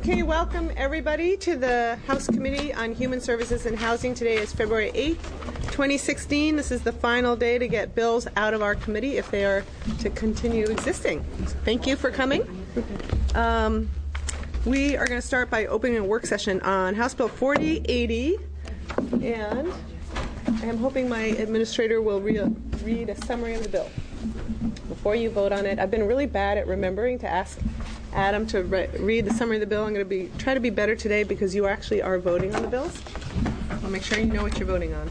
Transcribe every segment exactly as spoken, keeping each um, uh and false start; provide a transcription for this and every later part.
Okay, welcome everybody to the House Committee on Human Services and Housing. Today is February eighth, twenty sixteen. This is the final day to get bills out of our committee if they are to continue existing. Thank you for coming. Um, we are going to start by opening a work session on House Bill forty eighty, and I'm hoping my administrator will re- read a summary of the bill before you vote on it. I've been really bad at remembering to ask Adam to re- read the summary of the bill. I'm going to be try to be better today because you actually are voting on the bills. I'll make sure you know what you're voting on.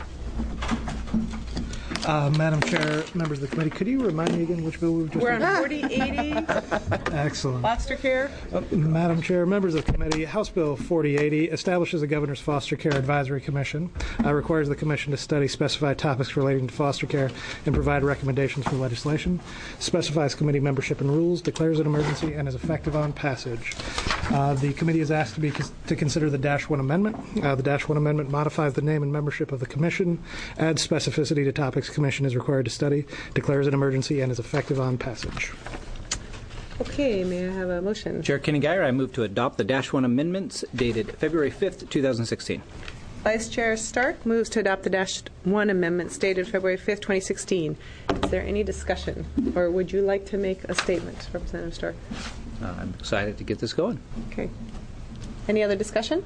Uh, Madam Chair, members of the committee, could you remind me again which bill we were just We're on voting? forty eighty. Excellent. Foster care. Uh, Madam Chair, members of the committee, House Bill forty eighty establishes the Governor's Foster Care Advisory Commission, uh, requires the Commission to study specified topics relating to foster care and provide recommendations for legislation, specifies committee membership and rules, declares an emergency, and is effective on passage. Uh, the committee is asked to be to consider the Dash one Amendment. Uh, the Dash one Amendment modifies the name and membership of the Commission, adds specificity to topics Commission is required to study, declares an emergency, and is effective on passage. Okay, may I have a motion? Chair Kenny Geyer, I move to adopt the Dash one amendments dated February fifth, twenty sixteen. Vice Chair Stark moves to adopt the Dash one amendments dated February fifth, twenty sixteen. Is there any discussion, or would you like to make a statement, Representative Stark? Uh, I'm excited to get this going. Okay. Any other discussion?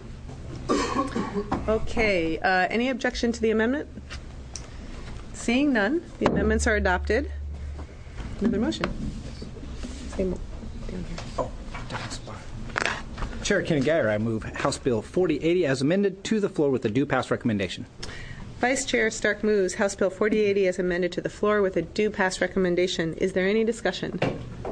Okay. Uh, any objection to the amendment? Seeing none, the amendments are adopted. Another motion. Same down here. Oh, different spot. Chair Kenny Geyer, I move House Bill forty eighty as amended to the floor with a due pass recommendation. Vice Chair Stark moves House Bill forty eighty as amended to the floor with a due pass recommendation. Is there any discussion?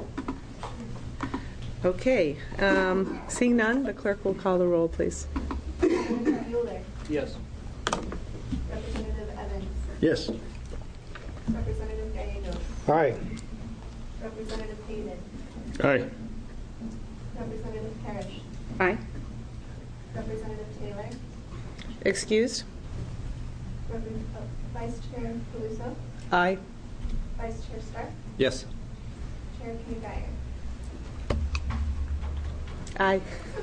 Okay. Um, seeing none, the clerk will call the roll, please. Representative Bueller. Yes. Representative Evans. Yes. Representative Gallegos. Aye. Representative Hayden. Aye. Representative Parrish. Aye. Representative Taylor. Excused? Repre- uh, Vice Chair Peluso. Aye. Vice Chair Stark. Yes. Chair Kenny Geyer. Aye.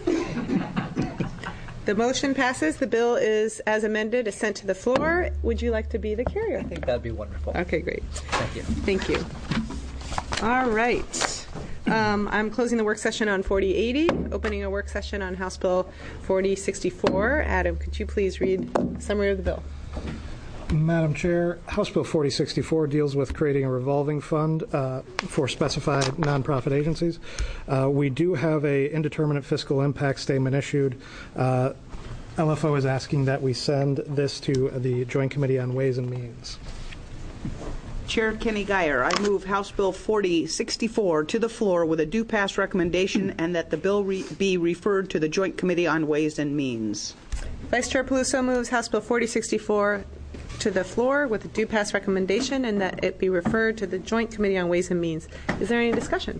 The motion passes. The bill is, as amended, is sent to the floor. Would you like to be the carrier? I think that'd be wonderful. Okay, great. Thank you. Thank you. All right. Um, I'm closing the work session on forty eighty, opening a work session on House Bill forty sixty-four. Adam, could you please read the summary of the bill? Madam Chair, House Bill forty sixty-four deals with creating a revolving fund uh, for specified nonprofit agencies. Uh, we do have a indeterminate fiscal impact statement issued. Uh, L F O is asking that we send this to the Joint Committee on Ways and Means. Chair Kenny Geyer, I move House Bill forty sixty-four to the floor with a due pass recommendation and that the bill re- be referred to the Joint Committee on Ways and Means. Vice Chair Peluso moves House Bill forty sixty-four to the floor with a due pass recommendation and that it be referred to the Joint Committee on Ways and Means. Is there any discussion?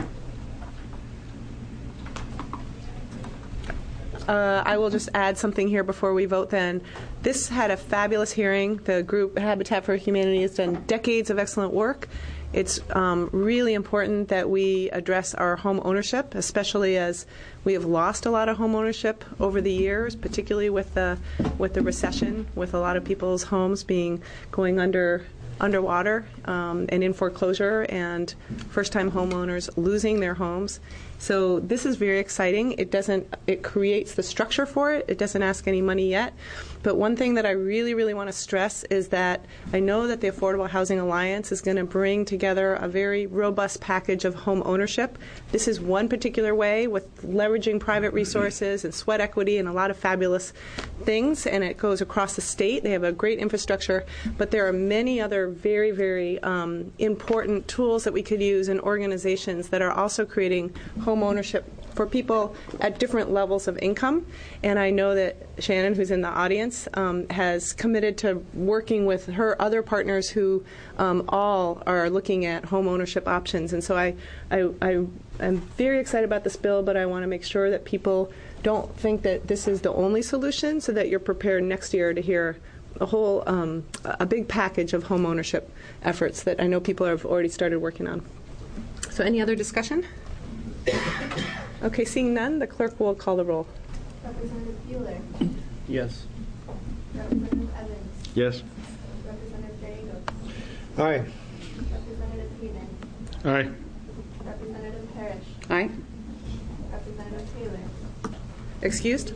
Uh, I will just add something here before we vote then. This had a fabulous hearing. The group Habitat for Humanity has done decades of excellent work. It's um, really important that we address our home ownership, especially as we have lost a lot of home ownership over the years, particularly with the with the recession, with a lot of people's homes being going under underwater um, and in foreclosure, and first-time homeowners losing their homes. So this is very exciting. It doesn't. It creates the structure for it. It doesn't ask any money yet. But one thing that I really, really want to stress is that I know that the Affordable Housing Alliance is going to bring together a very robust package of home ownership. This is one particular way with leveraging private resources and sweat equity and a lot of fabulous things, and it goes across the state. They have a great infrastructure, but there are many other very, very um, important tools that we could use in organizations that are also creating home ownership for people at different levels of income. And I know that Shannon, who's in the audience, um, has committed to working with her other partners who um, all are looking at home ownership options. And so I, I, I, I'm very excited about this bill, but I want to make sure that people don't think that this is the only solution, so that you're prepared next year to hear a whole, um, a big package of home ownership efforts that I know people have already started working on. So any other discussion? Okay, seeing none, the clerk will call the roll. Representative Bueller. Yes. Representative Evans. Yes. Representative Drago. Aye. Representative Hayden. Aye. Representative Parrish. Aye. Representative Taylor. Excused?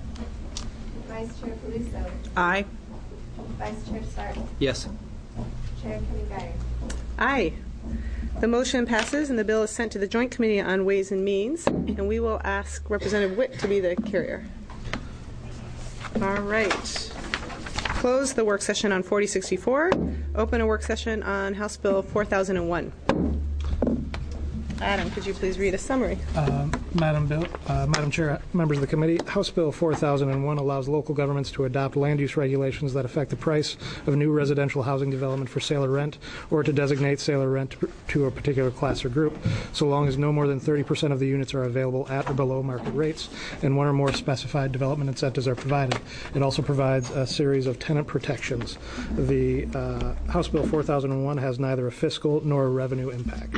Vice Chair Paluso. Aye. Vice Chair Stark. Yes. Chair Kenny Guyer. Aye. The motion passes and the bill is sent to the Joint Committee on Ways and Means, and we will ask Representative Witt to be the carrier. All right. Close the work session on forty sixty-four. Open a work session on House Bill four thousand one. Adam, could you please read a summary? Um, Madam Bill, uh, Madam Chair, members of the committee, House Bill four thousand one allows local governments to adopt land use regulations that affect the price of new residential housing development for sale or rent, or to designate sale or rent to a particular class or group, so long as no more than thirty percent of the units are available at or below market rates, and one or more specified development incentives are provided. It also provides a series of tenant protections. The uh, House Bill four thousand one has neither a fiscal nor a revenue impact.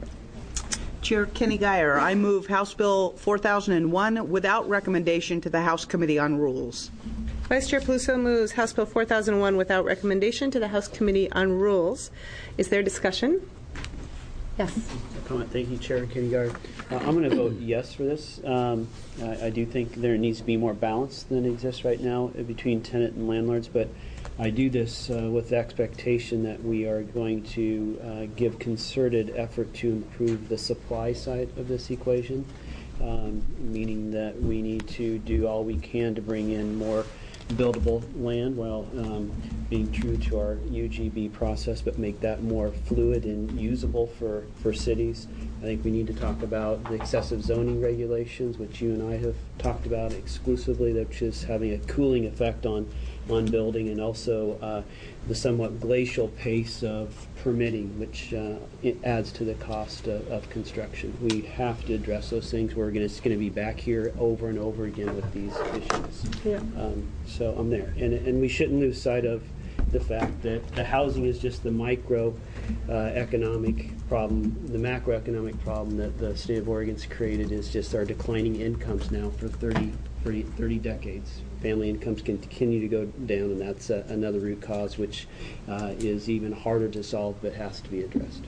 Chair Kenny Guyer, I move House Bill four thousand one without recommendation to the House Committee on Rules. Vice Chair Paluso moves House Bill four thousand one without recommendation to the House Committee on Rules. Is there discussion? Yes. Comment. Thank you, Chair Kenny Guyer. Uh, I'm going to vote yes for this. Um, I, I do think there needs to be more balance than exists right now between tenant and landlords, but I do this uh, with the expectation that we are going to uh, give concerted effort to improve the supply side of this equation, um, meaning that we need to do all we can to bring in more buildable land while um, being true to our U G B process, but make that more fluid and usable for, for cities. I think we need to talk about the excessive zoning regulations, which you and I have talked about exclusively, which is having a cooling effect on on building, and also uh, the somewhat glacial pace of permitting, which uh, it adds to the cost of, of construction. We have to address those things. We're going to be back here over and over again with these issues. Yeah. Um, so I'm there, and and we shouldn't lose sight of the fact that the housing is just the micro uh, economic problem. The macroeconomic problem that the state of Oregon's created is just our declining incomes now for thirty, thirty, thirty decades. Family incomes continue to go down, and that's uh, another root cause, which uh, is even harder to solve but has to be addressed.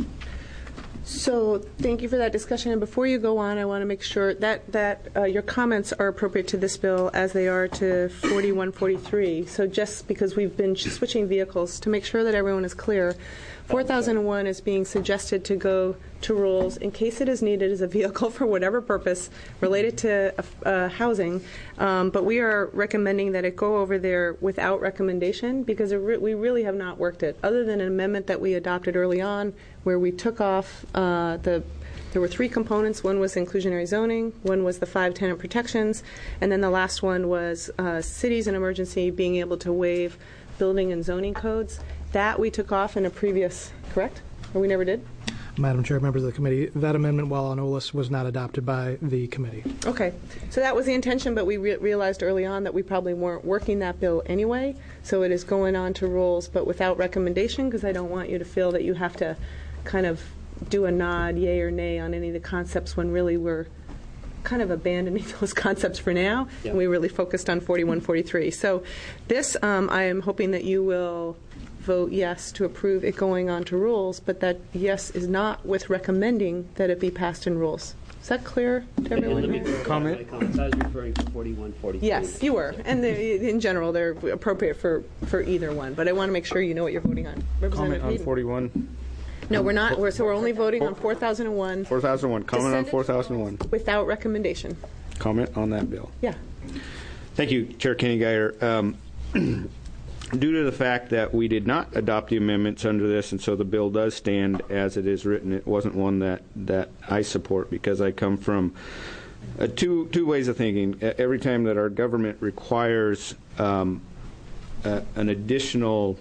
So thank you for that discussion. And before you go on, I want to make sure that, that uh, your comments are appropriate to this bill as they are to forty-one forty-three. So just because we've been switching vehicles, to make sure that everyone is clear, four thousand one is being suggested to go to rules in case it is needed as a vehicle for whatever purpose related to uh, housing. Um, but we are recommending that it go over there without recommendation because it re- we really have not worked it, other than an amendment that we adopted early on where we took off uh, the there were three components. One was inclusionary zoning, one was the five tenant protections, and then the last one was uh, cities in emergency being able to waive building and zoning codes. That we took off in a previous, correct? Or we never did? Madam Chair, members of the committee, that amendment, while on O L I S, was not adopted by the committee. Okay. So that was the intention, but we re- realized early on that we probably weren't working that bill anyway, so it is going on to rules, but without recommendation, because I don't want you to feel that you have to kind of do a nod, yay or nay, on any of the concepts when really we're kind of abandoning those concepts for now, yeah. and we really focused on forty-one forty-three. So this, um, I am hoping that you will vote yes to approve it going on to rules, but that yes is not with recommending that it be passed in rules. Is that clear to everyone? And let me here? comment. My comments. I was referring to forty-one forty-three. Yes, you were. And in general, they're appropriate for, for either one. But I want to make sure you know what you're voting on. Comment on Hayden. forty-one. No, we're not. We're, so we're only voting on four thousand one. four thousand one. Comment on four thousand one. Without recommendation. Comment on that bill. Yeah. Thank you, Chair Kenny Guyer. Um, due to the fact that we did not adopt the amendments under this, and so the bill does stand as it is written, it wasn't one that, that I support because I come from uh, two two ways of thinking. Every time that our government requires um, uh, an additional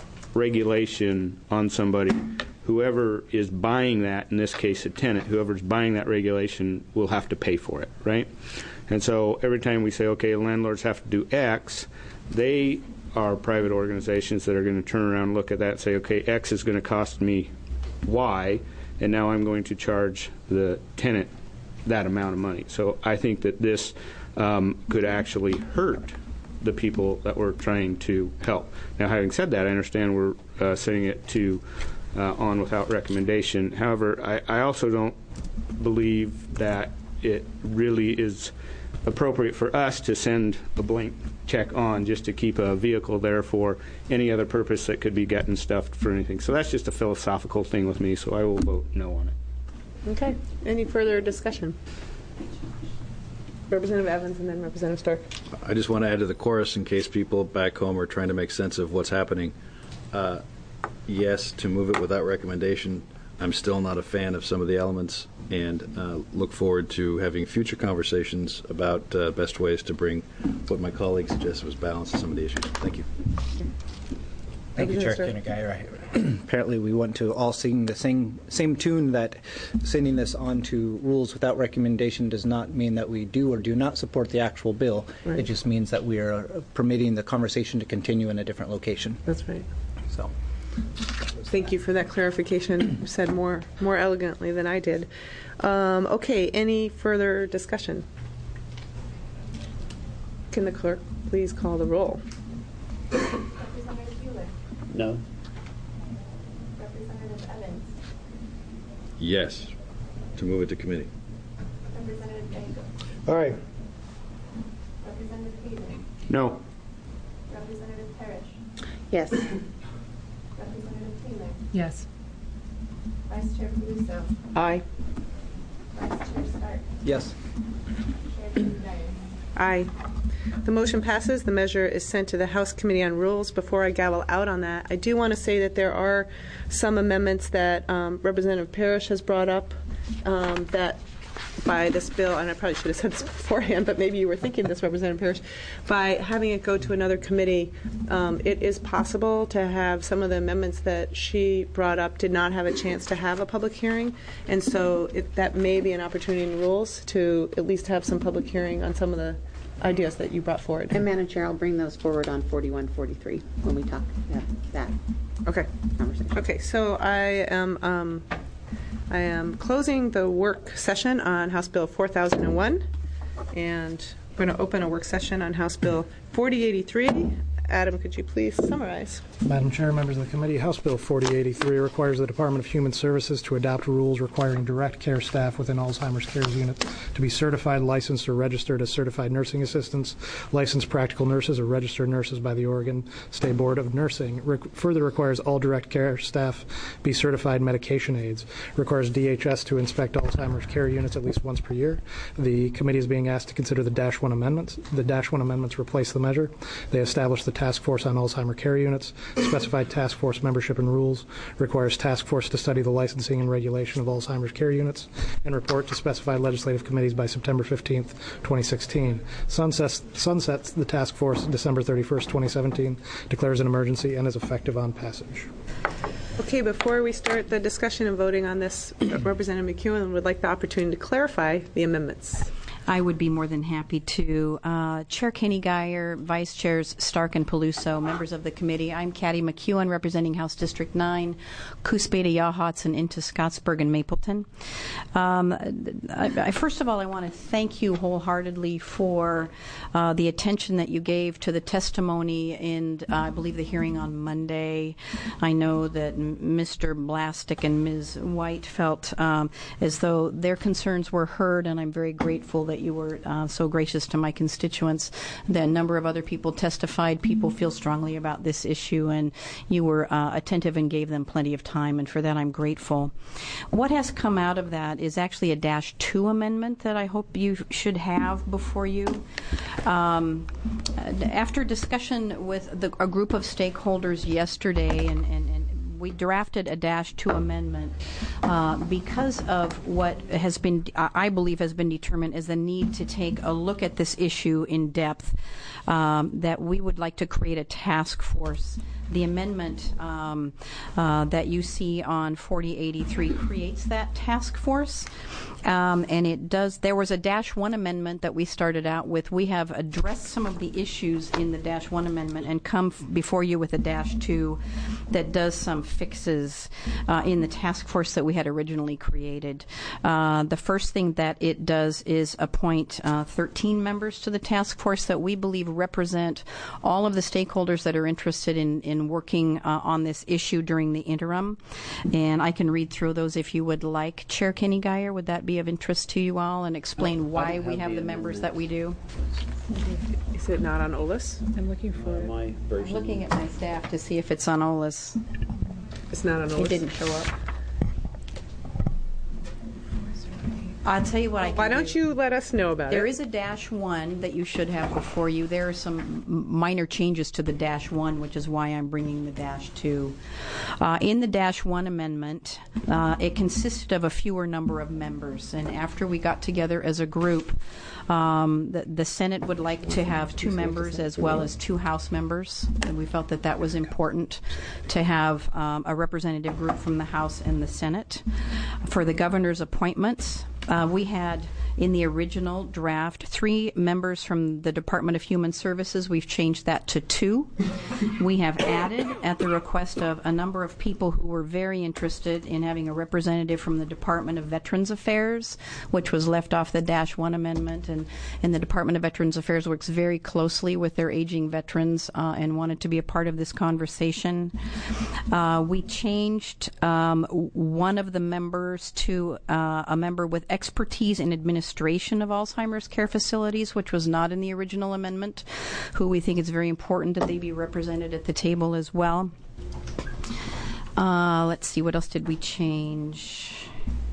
regulation on somebody, whoever is buying that, in this case a tenant, whoever's buying that regulation will have to pay for it, right? And so every time we say, okay, landlords have to do X, they are private organizations that are going to turn around and look at that and say, okay, X is going to cost me Y, and now I'm going to charge the tenant that amount of money. So I think that this um, could actually hurt the people that we're trying to help. Now, having said that, I understand we're uh, sending it to uh, on without recommendation. However, I, I also don't believe that it really is appropriate for us to send a blank check on just to keep a vehicle there for any other purpose that could be getting stuffed for anything. So that's just a philosophical thing with me, so I will vote no on it. Okay. Any further discussion? Representative Evans and then Representative Stark. I just want to add to the chorus in case people back home are trying to make sense of what's happening. Uh, yes, to move it without recommendation. I'm still not a fan of some of the elements, and uh, look forward to having future conversations about uh, best ways to bring what my colleague suggested was balance to some of the issues. Thank you. Thank you, Chair Kenny-Guyer. Apparently, we want to all sing the same, same tune that sending this on to rules without recommendation does not mean that we do or do not support the actual bill. Right. It just means that we are permitting the conversation to continue in a different location. That's right. So. Thank you for that clarification. You said more more elegantly than I did. Um, okay, any further discussion? Can the clerk please call the roll? Representative Bueller. No. Representative Evans. Yes, to move it to committee. Representative Danko. Aye. Representative Hazen. No. Representative Parrish. Yes. Representative Taylor. Yes. Vice Chair Peluso. Aye. Vice Chair Stark. Yes. Chair Kenny-Guyer. Aye. The motion passes. The measure is sent to the House Committee on Rules. Before I gavel out on that, I do want to say that there are some amendments that um, Representative Parrish has brought up um, that by this bill, and I probably should have said this beforehand, but maybe you were thinking this, Representative Parrish, by having it go to another committee, um, it is possible to have some of the amendments that she brought up did not have a chance to have a public hearing, and so it, that may be an opportunity in rules to at least have some public hearing on some of the ideas that you brought forward. And Madam Chair, I'll bring those forward on forty-one forty-three when we talk about that Okay. conversation. Okay, so I am um, I am closing the work session on House Bill four thousand one, and we're going to open a work session on House Bill forty eighty-three. Adam, could you please summarize? Madam Chair, members of the committee, House Bill forty eighty-three requires the Department of Human Services to adopt rules requiring direct care staff within Alzheimer's care units to be certified, licensed, or registered as certified nursing assistants, licensed practical nurses, or registered nurses by the Oregon State Board of Nursing. Re- further requires all direct care staff be certified medication aides. Requires D H S to inspect Alzheimer's care units at least once per year. The committee is being asked to consider the Dash one amendments. The Dash one amendments replace the measure. They establish the Task Force on Alzheimer Care Units. Specified task force membership and rules. Requires task force to study the licensing and regulation of Alzheimer's care units and report to specified legislative committees by September fifteenth, twenty sixteen. Sunsets, sunsets the task force December thirty-first, twenty seventeen. Declares an emergency and is effective on passage. Okay, before we start the discussion and voting on this, Representative McEwen would like the opportunity to clarify the amendments. I would be more than happy to. Uh, Chair Kenny-Guyer, Vice Chairs Stark and Peluso, members of the committee, I'm Katty McEwen, representing House District nine, Coos Beta Yachats, and into Scottsburg and Mapleton. Um, I, I, first of all, I want to thank you wholeheartedly for uh, the attention that you gave to the testimony in, uh, I believe, the hearing on Monday. I know that Mister Blastic and Miz White felt um, as though their concerns were heard, and I'm very grateful that you were uh, so gracious to my constituents. The number of other people testified. People feel strongly about this issue, and you were uh, attentive and gave them plenty of time, and for that I'm grateful. What has come out of that is actually a Dash two amendment that I hope you should have before you. Um, after discussion with the, a group of stakeholders yesterday, and, and, and we drafted a Dash two amendment uh, because of what has been, I believe, has been determined as the need to take a look at this issue in depth, um, that we would like to create a task force. The amendment um, uh, that you see on forty eighty-three creates that task force. Um, and it does, there was a dash one amendment that we started out with. We have addressed some of the issues in the dash one amendment and come f- before you with a dash two that does some fixes uh, in the task force that we had originally created. Uh, the first thing that it does is appoint uh, thirteen members to the task force that we believe represent all of the stakeholders that are interested in, in working uh, on this issue during the interim. And I can read through those if you would like. Chair Kenny Geyer, would that be of interest to you all, and explain why we have the members that we do? Is it not on O L I S? I'm looking for Uh, it. my I'm version. looking at my staff to see if it's on O L I S. It's not on O L I S. It didn't show up. I'll tell you what I can Why don't do. you let us know about There it? is a dash one that you should have before you. There are some m- minor changes to the dash one, which is why I'm bringing the dash two. Uh, in the dash one amendment, uh, it consisted of a fewer number of members, and after we got together as a group, um, the, the Senate would like to have two members as well as two House members, and we felt that that was important to have um, a representative group from the House and the Senate. For the governor's appointments, Uh, we had, in the original draft, three members from the Department of Human Services. We've changed that to two. We have added, at the request of a number of people who were very interested in having a representative from the Department of Veterans Affairs, which was left off the dash one amendment. And, and the Department of Veterans Affairs works very closely with their aging veterans uh, and wanted to be a part of this conversation. Uh, we changed um, one of the members to uh, a member with expertise in administration of Alzheimer's care facilities, which was not in the original amendment, who we think it's very important that they be represented at the table as well. Uh, let's see, what else did we change?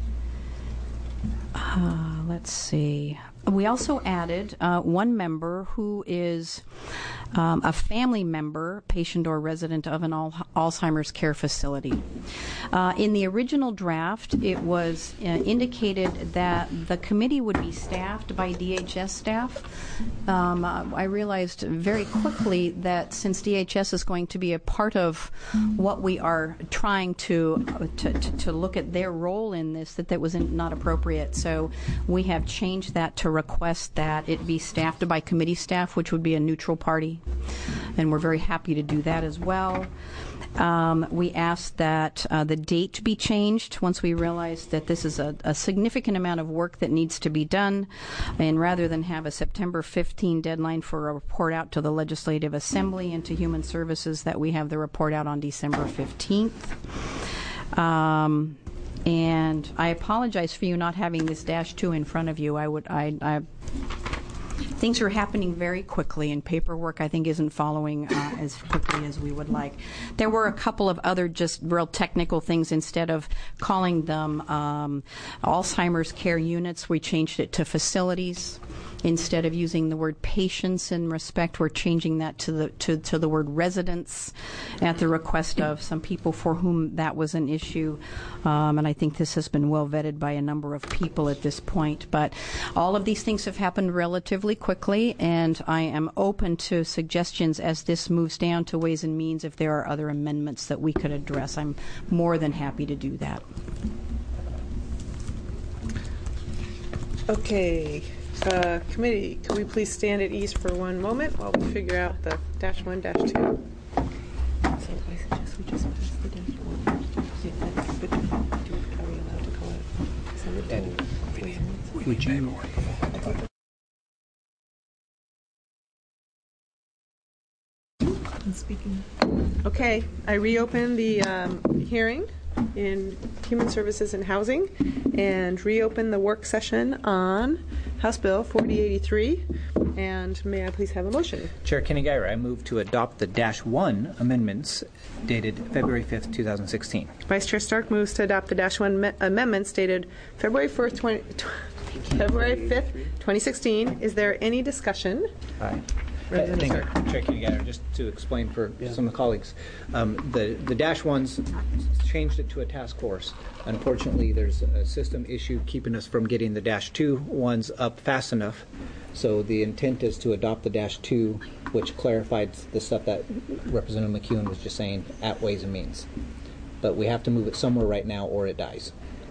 Uh, let's see. We also added uh, one member who is um, a family member, patient or resident of an al- Alzheimer's care facility. Uh, in the original draft, it was uh, indicated that the committee would be staffed by D H S staff. Um, uh, I realized very quickly that since D H S is going to be a part of what we are trying to uh, to, to, to look at their role in this, that that was in, not appropriate. So we have changed that to request that it be staffed by committee staff, which would be a neutral party, and we're very happy to do that as well. Um, we asked that uh, the date be changed once we realized that this is a, a significant amount of work that needs to be done, and rather than have a September fifteenth deadline for a report out to the Legislative Assembly and to Human Services, that we have the report out on December fifteenth. Um, And I apologize for you not having this dash two in front of you. I would, I, I things are happening very quickly, and paperwork, I think, isn't following uh, as quickly as we would like. There were a couple of other just real technical things. Instead of calling them um, Alzheimer's care units, we changed it to facilities. Instead of using the word patients in respect, we're changing that to the to, to the word residents, at the request of some people for whom that was an issue. Um, and I think this has been well vetted by a number of people at this point. But all of these things have happened relatively quickly, and I am open to suggestions as this moves down to Ways and Means if there are other amendments that we could address. I'm more than happy to do that. Okay. Uh, committee, could we please stand at ease for one moment while we figure out the dash one, dash two? So I suggest we just pass the dash one. But are we allowed to call it? Send it to Ways and Means? Would you? Speaking. Okay, I reopen the um, hearing in Human Services and Housing, and reopen the work session on House Bill forty eighty-three. And may I please have a motion? Chair Kenny Geyer, I move to adopt the dash one amendments dated February fifth, two thousand sixteen. Vice Chair Stark moves to adopt the dash one me- amendments dated February first, twenty, February fifth, twenty sixteen. Is there any discussion? Aye. I think, Chair Kenny Geyer, just to explain for yeah. some of the colleagues, um, the, the dash ones changed it to a task force. Unfortunately, there's a system issue keeping us from getting the dash two ones up fast enough. So the intent is to adopt the dash two, which clarified the stuff that Representative McEwen was just saying at Ways and Means. But we have to move it somewhere right now or it dies.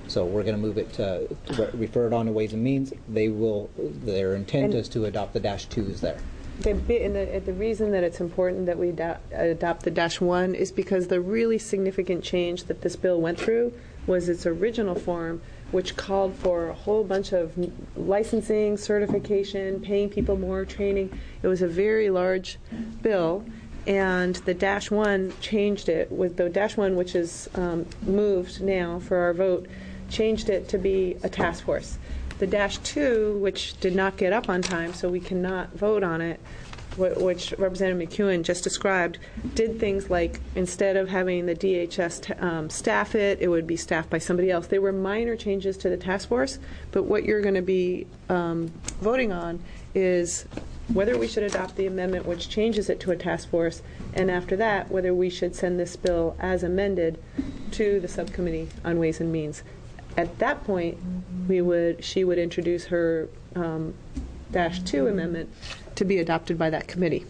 So we're going to move it to, to refer it on to Ways and Means. They will, their intent And- is to adopt the dash twos there. The, bi- and the, the reason that it's important that we do- adopt the dash one is because the really significant change that this bill went through was its original form, which called for a whole bunch of n- licensing, certification, paying people more, training. It was a very large bill, and the dash one changed it. With the dash one, which is um, moved now for our vote, changed it to be a task force. The dash two, which did not get up on time, so we cannot vote on it, wh- which Representative McEwen just described, did things like instead of having the D H S t- um, staff it, it would be staffed by somebody else. They were minor changes to the task force, but what you're going to be um, voting on is whether we should adopt the amendment which changes it to a task force, and after that, whether we should send this bill as amended to the subcommittee on Ways and Means. At that point, we would she would introduce her um, dash two amendment to be adopted by that committee.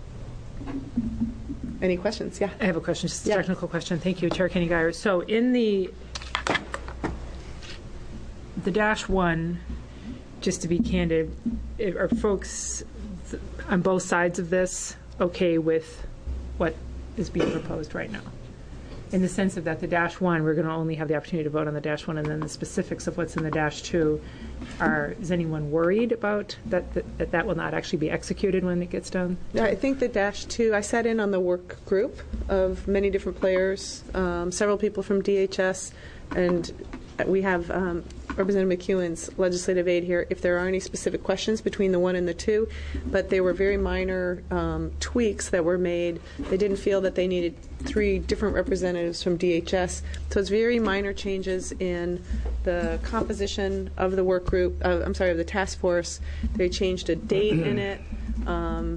Any questions? Yeah. I have a question, just a Yeah. technical question. Thank you, Chair Kenny Geyer. So in the the dash one, just to be candid, are folks on both sides of this okay with what is being proposed right now? In the sense of that the dash one, we're going to only have the opportunity to vote on the dash one, and then the specifics of what's in the dash two, are, is anyone worried about that, that that that will not actually be executed when it gets done? Yeah, I think the dash two, I sat in on the work group of many different players, um, several people from D H S, and we have um, Representative McEwen's legislative aide here if there are any specific questions between the one and the two, but they were very minor um, tweaks that were made. They didn't feel that they needed three different representatives from D H S, so it's very minor changes in the composition of the work group, uh, I'm sorry, of the task force. They changed a date in it. Um,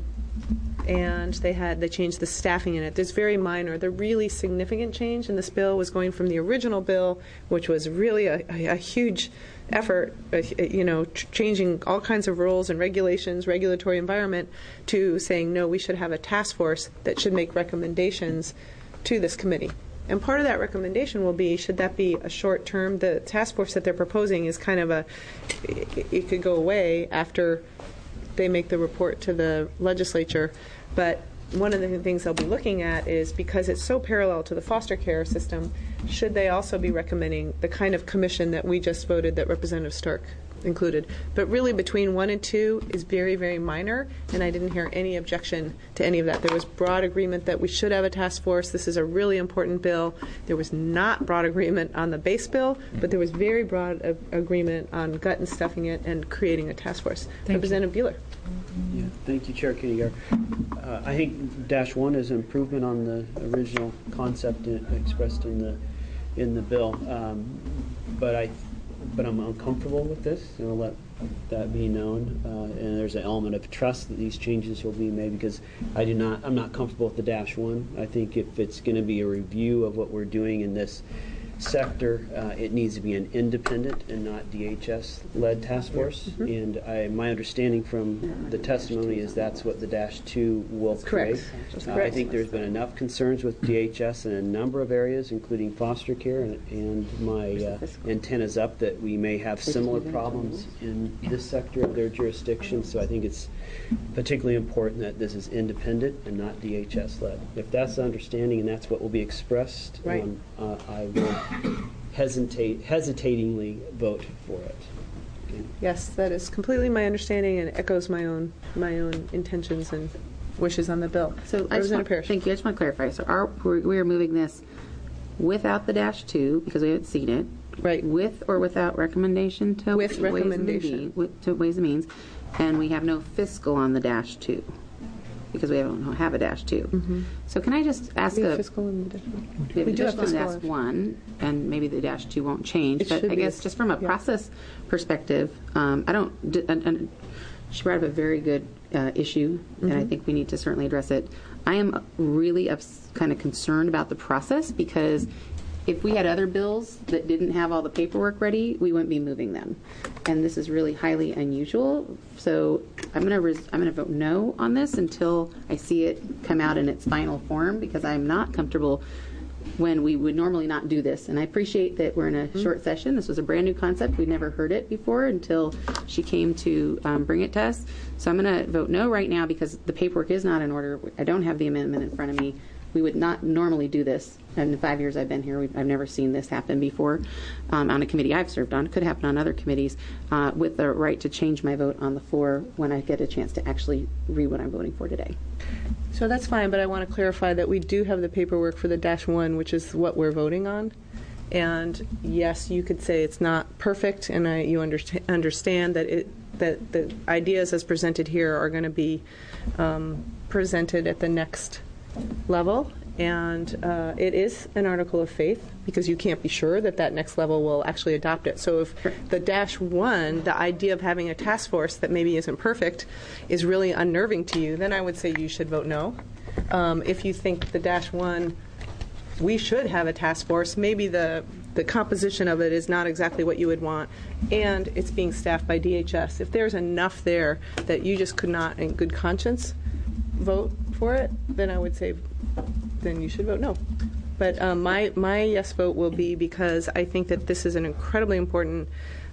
and they had they changed the staffing in it. There's very minor. The really significant change in this bill was going from the original bill, which was really a, a, a huge effort, uh, you know, ch- changing all kinds of rules and regulations, regulatory environment, to saying, no, we should have a task force that should make recommendations to this committee. And part of that recommendation will be, should that be a short term? The task force that they're proposing is kind of a, it, it could go away after they make the report to the legislature. But one of the things they'll be looking at is, because it's so parallel to the foster care system, should they also be recommending the kind of commission that we just voted that Representative Stark included? But really between one and two is very, very minor, and I didn't hear any objection to any of that. There was broad agreement that we should have a task force. This is a really important bill. There was not broad agreement on the base bill, but there was very broad a- agreement on gut and stuffing it and creating a task force. Thank Representative Bueller. Yeah, thank you, Chair Kenny. Uh, I think dash one is an improvement on the original concept in, expressed in the in the bill, um, but I but I'm uncomfortable with this, and I'll let that be known. Uh, and there's an element of trust that these changes will be made, because I do not I'm not comfortable with the dash one. I think if it's going to be a review of what we're doing in this sector, uh, it needs to be an independent and not D H S-led task force. Mm-hmm. And I, my understanding from the testimony is that's what the dash two will create. That's Uh, correct. I think there's been enough concerns with D H S in a number of areas, including foster care, and, and my uh, antenna's up that we may have similar problems in this sector of their jurisdiction. So I think it's particularly important that this is independent and not D H S-led. If that's the understanding and that's what will be expressed, Right. um, uh, I will hesitate, hesitatingly vote for it. Okay. Yes, that is completely my understanding and echoes my own my own intentions and wishes on the bill. So I just Representative want, Parrish. thank you. I just want to clarify. So our, we're, we are moving this without the dash two because we haven't seen it. Right. With or without recommendation to With Ways and recommendation. Means, with, to Ways and Means, and we have no fiscal on the dash two because we don't have a dash two. Mm-hmm. So can I just ask We have a fiscal and additional. we have We do have additional on fiscal. dash one, and maybe the dash two won't change. It but should I be. guess just from a Yeah. process perspective, um, I don't. D- and, and she brought up a very good uh, issue, and I Mm-hmm. think we need to certainly address it. I am really ups- kind of concerned about the process, because if we had other bills that didn't have all the paperwork ready, we wouldn't be moving them. And this is really highly unusual. So I'm going to res- I'm going to vote no on this until I see it come out in its final form, because I'm not comfortable when we would normally not do this. And I appreciate that we're in a short session. This was a brand new concept. We'd never heard it before until she came to um, bring it to us. So I'm going to vote no right now because the paperwork is not in order. I don't have the amendment in front of me. We would not normally do this. In the five years I've been here, we've, I've never seen this happen before um, on a committee I've served on. It could happen on other committees uh, with the right to change my vote on the floor when I get a chance to actually read what I'm voting for today. So that's fine, but I want to clarify that we do have the paperwork for the dash one, which is what we're voting on. And yes, you could say it's not perfect, and I, you underst- understand that it that the ideas as presented here are going to be um, presented at the next level. And uh, it is an article of faith because you can't be sure that that next level will actually adopt it. So if the dash one, the idea of having a task force that maybe isn't perfect, is really unnerving to you, then I would say you should vote no. Um, if you think the dash one, we should have a task force, maybe the the composition of it is not exactly what you would want, and it's being staffed by D H S. If there's enough there that you just could not, in good conscience, vote for it, then I would say then you should vote no. But um, my my yes vote will be because I think that this is an incredibly important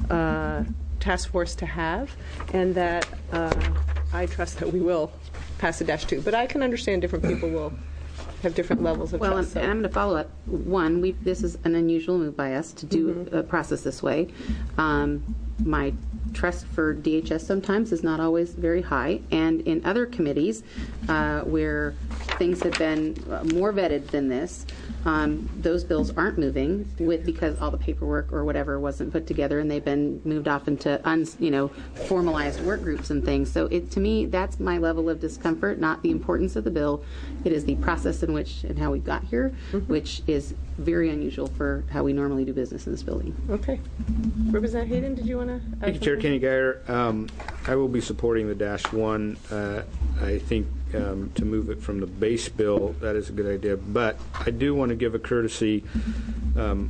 uh, task force to have, and that uh, I trust that we will pass the dash two. But I can understand different people will have different levels of well, trust. Well, and I'm going to follow up. One, we this is an unusual move by us to do Mm-hmm. a process this way. Um, my trust for D H S sometimes is not always very high, and in other committees uh, where things have been more vetted than this, um, those bills aren't moving with because all the paperwork or whatever wasn't put together, and they've been moved off into un, you know formalized work groups and things. So it, to me, that's my level of discomfort, not the importance of the bill. It is the process in which and how we got here, mm-hmm. which is very unusual for how we normally do business in this building. Okay. Representative Hayden, did you want to? Thank you, Chair Kenny Geyer. Um, I will be supporting the dash one. Uh, I think um, to move it from the base bill, that is a good idea. But I do want to give a courtesy um,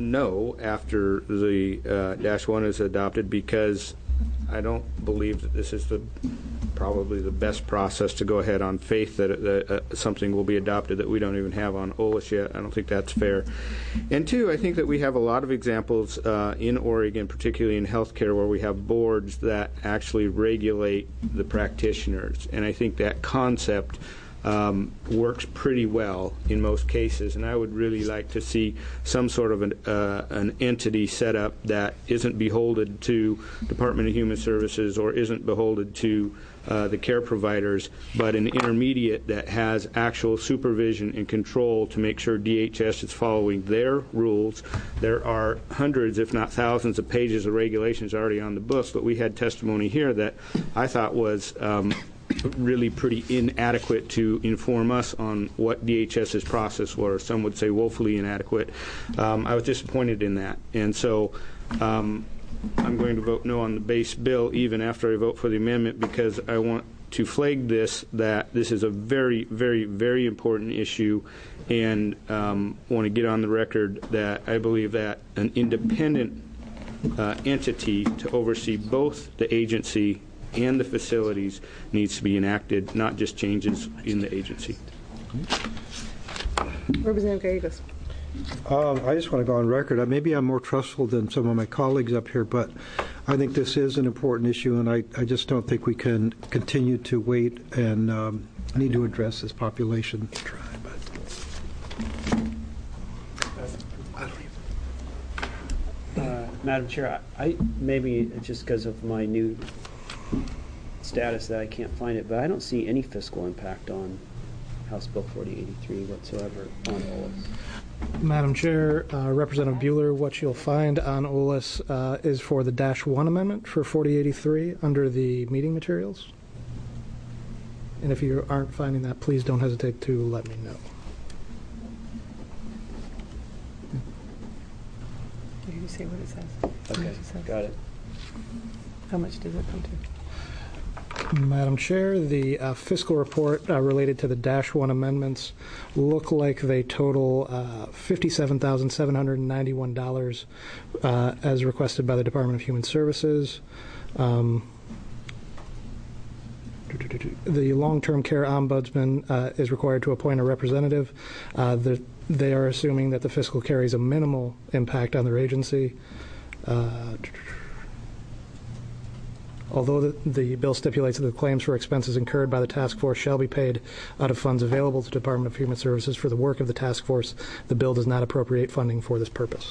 no after the uh, dash one is adopted, because I don't believe that this is the probably the best process to go ahead on faith that, that uh, something will be adopted that we don't even have on O L A S yet. I don't think that's fair. And two, I think that we have a lot of examples uh, in Oregon, particularly in healthcare, where we have boards that actually regulate the practitioners. And I think that concept Um, works pretty well in most cases, and I would really like to see some sort of an, uh, an entity set up that isn't beholden to Department of Human Services or isn't beholden to uh, the care providers, but an intermediate that has actual supervision and control to make sure D H S is following their rules. There are hundreds, if not thousands, of pages of regulations already on the books, but we had testimony here that I thought was um, really pretty inadequate to inform us on what DHS's process was. Some would say woefully inadequate. Um, I was disappointed in that. And so um, I'm going to vote no on the base bill even after I vote for the amendment, because I want to flag this, that this is a very, very, very important issue, and um, want to get on the record that I believe that an independent uh, entity to oversee both the agency and the facilities needs to be enacted, not just changes in the agency. Representative Gallegos. Um, I just want to go on record. Uh, maybe I'm more trustful than some of my colleagues up here, but I think this is an important issue, and I, I just don't think we can continue to wait and um, need to address this population. Uh, Madam Chair, I, I maybe it's just because of my new status that I can't find it, but I don't see any fiscal impact on House Bill forty eighty-three whatsoever on O L A S. Madam Chair, uh, Representative Bueller, what you'll find on O L A S uh, is for the dash one amendment for forty eighty-three under the meeting materials. And if you aren't finding that, please don't hesitate to let me know. Did you say what it says? Okay, got it. How much does it come to? Madam Chair, the uh, fiscal report uh, related to the dash one amendments look like they total uh, fifty-seven thousand seven hundred ninety-one dollars uh, as requested by the Department of Human Services. Um, the long-term care ombudsman uh, is required to appoint a representative. Uh, the, they are assuming that the fiscal carries a minimal impact on their agency. Uh, Although the, the bill stipulates that the claims for expenses incurred by the task force shall be paid out of funds available to the Department of Human Services for the work of the task force, the bill does not appropriate funding for this purpose.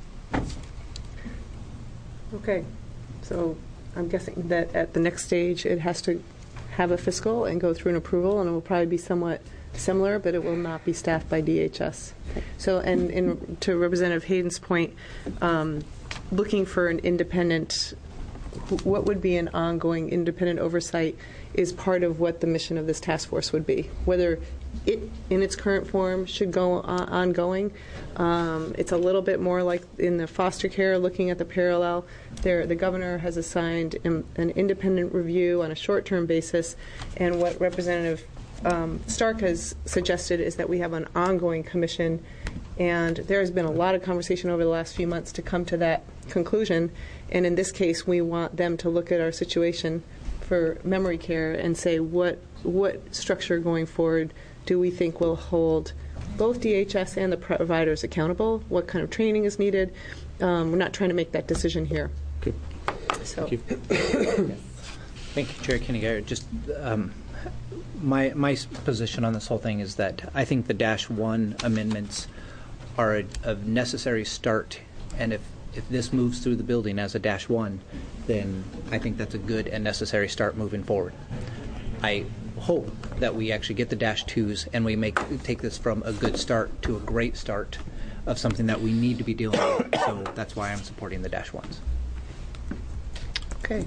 Okay, so I'm guessing that at the next stage it has to have a fiscal and go through an approval, and it will probably be somewhat similar, but it will not be staffed by D H S. So, and, and to Representative Hayden's point, um, looking for an independent, what would be an ongoing independent oversight is part of what the mission of this task force would be. Whether it, in its current form, should go on, ongoing. Um, it's a little bit more like in the foster care, looking at the parallel. There, the governor has assigned im, an independent review on a short-term basis, and what Representative um, Stark has suggested is that we have an ongoing commission, and there has been a lot of conversation over the last few months to come to that conclusion. And in this case, we want them to look at our situation for memory care and say what what structure going forward do we think will hold both D H S and the providers accountable? What kind of training is needed? Um, we're not trying to make that decision here. Okay. So. Thank you. Thank you, Chair Kenny. Just um, my my position on this whole thing is that I think the dash one amendments are a, a necessary start, and if if this moves through the building as a dash one, then I think that's a good and necessary start moving forward. I hope that we actually get the dash twos and we make take this from a good start to a great start of something that we need to be dealing with. So that's why I'm supporting the dash ones. Okay.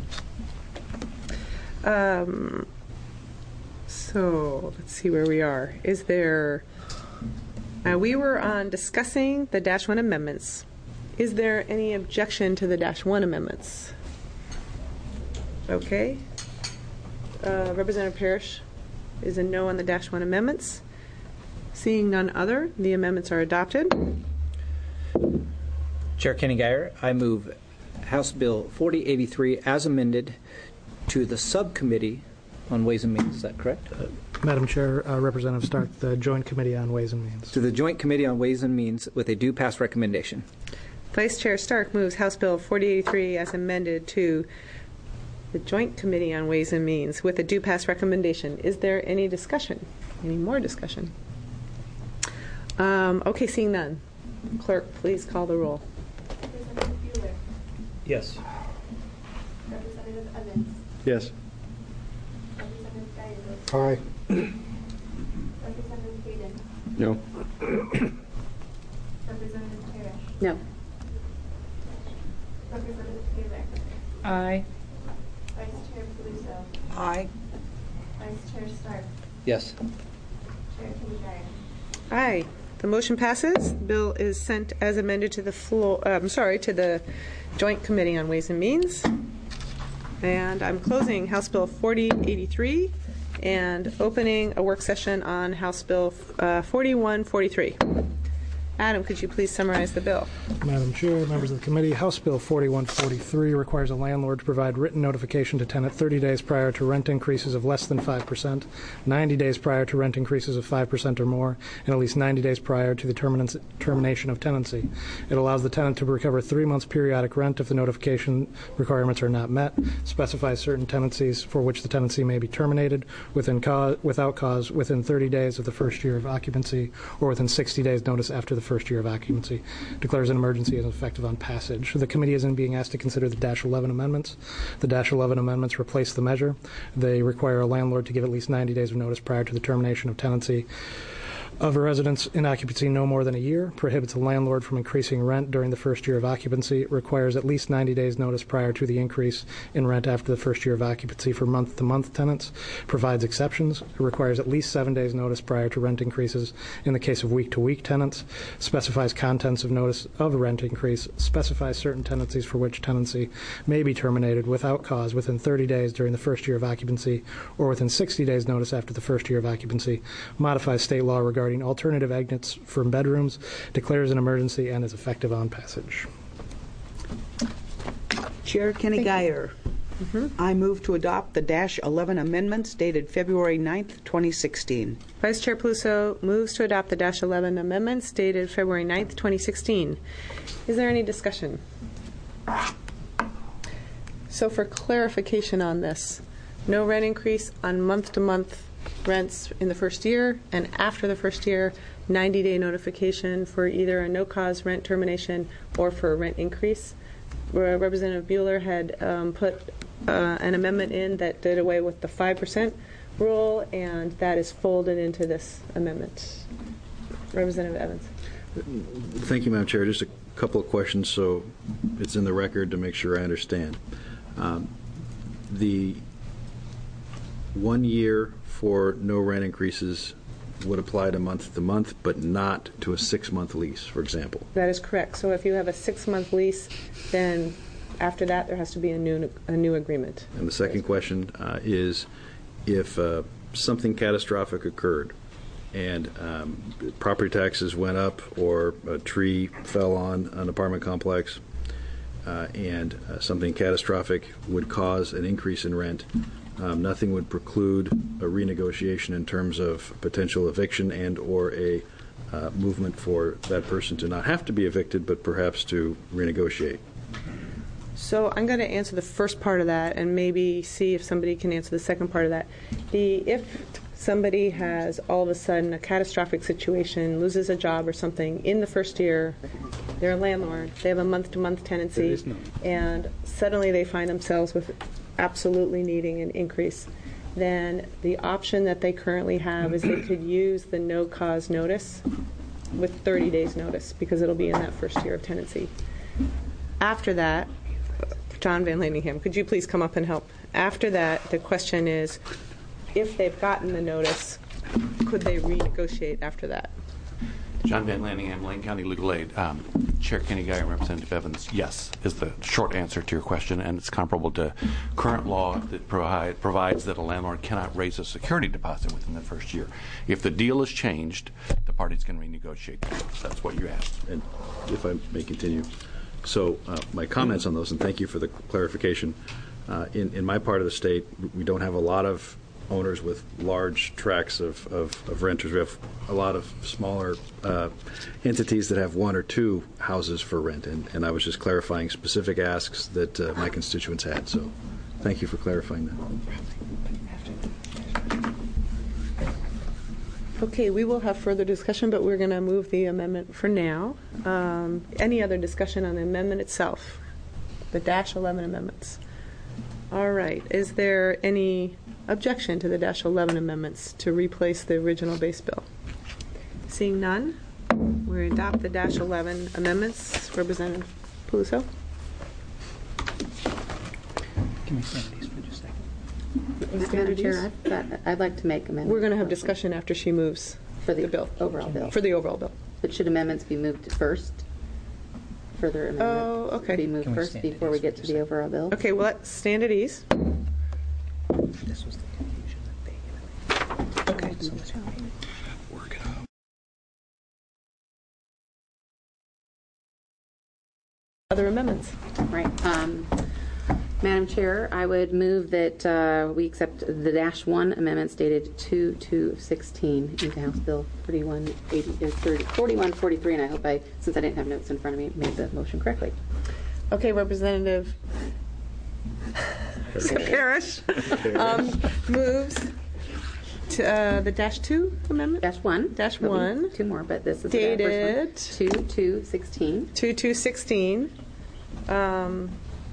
Um, so let's see where we are. Is there? Uh, we were on discussing the dash one amendments. Is there any objection to the dash one amendments? Okay. Uh, Representative Parrish is a no on the dash one amendments. Seeing none other, the amendments are adopted. Chair Kenny Geyer, I move House Bill forty eighty-three as amended to the subcommittee on Ways and Means. Is that correct? Uh, Madam Chair, uh, Representative Stark, the Joint Committee on Ways and Means. To the Joint Committee on Ways and Means with a due pass recommendation. Vice Chair Stark moves House Bill forty eighty-three as amended to the Joint Committee on Ways and Means with a due pass recommendation. Is there any discussion? Any more discussion? Um, okay, seeing none. Clerk, please call the roll. Representative Bueller. Yes. Representative Evans. Yes. Representative Geyer. Aye. Representative Hayden. No. Representative Parrish. No. Representative Taylor. Aye. Vice Chair Peluso. Aye. Vice Chair Stark. Yes. Chair Kenny Geyer. Aye. The motion passes. Bill is sent as amended to the floor. Uh, I'm sorry, to the Joint Committee on Ways and Means. And I'm closing House Bill forty eighty-three and opening a work session on House Bill uh, forty-one forty-three. Adam, could you please summarize the bill? Madam Chair, members of the committee, House Bill forty-one forty-three requires a landlord to provide written notification to tenant thirty days prior to rent increases of less than five percent, ninety days prior to rent increases of five percent or more, and at least ninety days prior to the terminance, termination of tenancy. It allows the tenant to recover three months periodic rent if the notification requirements are not met, specifies certain tenancies for which the tenancy may be terminated within cause, without cause within thirty days of the first year of occupancy or within sixty days notice after the first year of occupancy, declares an emergency as effective on passage. The committee isn't being asked to consider the dash eleven amendments. The dash eleven amendments replace the measure. They require a landlord to give at least ninety days of notice prior to the termination of tenancy of a residence in occupancy no more than a year, prohibits a landlord from increasing rent during the first year of occupancy, requires at least ninety days notice prior to the increase in rent after the first year of occupancy for month-to-month tenants, provides exceptions, requires at least seven days notice prior to rent increases in the case of week-to-week tenants, specifies contents of notice of a rent increase, specifies certain tenancies for which tenancy may be terminated without cause within thirty days during the first year of occupancy or within sixty days notice after the first year of occupancy, modifies state law regarding alternative exits from bedrooms, declares an emergency, and is effective on passage. Chair Kenny Geyer. I move to adopt the dash eleven amendments dated February ninth, twenty sixteen. Vice Chair Peluso moves to adopt the dash eleven amendments dated February ninth, twenty sixteen. Is there any discussion? So for clarification on this, no rent increase on month-to-month rents in the first year, and after the first year, ninety-day notification for either a no-cause rent termination or for a rent increase. Where Representative Bueller had um, put uh, an amendment in that did away with the five percent rule, and that is folded into this amendment. Representative Evans. Thank you, Madam Chair. Just a couple of questions so it's in the record to make sure I understand. Um, the one year for no rent increases would apply to month to month, but not to a six-month lease, for example. That is correct. So if you have a six-month lease, then after that there has to be a new a new agreement. And the second question uh, is, if uh, something catastrophic occurred and um, property taxes went up or a tree fell on an apartment complex uh, and uh, something catastrophic would cause an increase in rent, Um, nothing would preclude a renegotiation in terms of potential eviction and or a uh, movement for that person to not have to be evicted, but perhaps to renegotiate. So I'm going to answer the first part of that and maybe see if somebody can answer the second part of that. The if somebody has all of a sudden a catastrophic situation, loses a job or something in the first year, they're a landlord, they have a month-to-month tenancy, and suddenly they find themselves with absolutely needing an increase, then the option that they currently have is they could use the no-cause notice with thirty days notice, because it'll be in that first year of tenancy. After that, John Van Landingham, could you please come up and help? After that, the question is, if they've gotten the notice, could they renegotiate after that? John Van Landingham, Lane County Legal Aid. Um, Chair Kenny Guy and Representative Evans, yes, is the short answer to your question, and it's comparable to current law that provide, provides that a landlord cannot raise a security deposit within the first year. If the deal is changed, the parties can renegotiate the deal. That's what you asked. And if I may continue. So uh, my comments on those, and thank you for the clarification. Uh, in, in my part of the state, we don't have a lot of owners with large tracts of, of, of renters. We have a lot of smaller uh, entities that have one or two houses for rent, and, and I was just clarifying specific asks that uh, my constituents had. So thank you for clarifying that. Okay, we will have further discussion, but we're going to move the amendment for now. Um, any other discussion on the amendment itself? The dash eleven amendments. All right. Is there any objection to the dash eleven amendments to replace the original base bill? Seeing none, we adopt the dash eleven amendments. Representative Peluso. Can we stand these for just a second? Madam Chair, I've got, I'd like to make amendments. We're going to have discussion after she moves for the, the bill. overall bill. For the overall bill. But should amendments be moved first? Further amendments Oh, okay. be moved first before we get to the overall bill? Okay, well, let's stand at ease. This was the confusion that they Okay. So let's work it out. Other amendments? Right. Um, Madam Chair, I would move that uh, we accept the dash one amendments dated two two sixteen into House Bill forty-one forty-three, and I hope I, since I didn't have notes in front of me, made the motion correctly. Okay, Representative Parrish um, moves to uh, the dash two amendment? Dash one. Dash one. Two more, but this is dated the two two sixteen. two two sixteen. Um,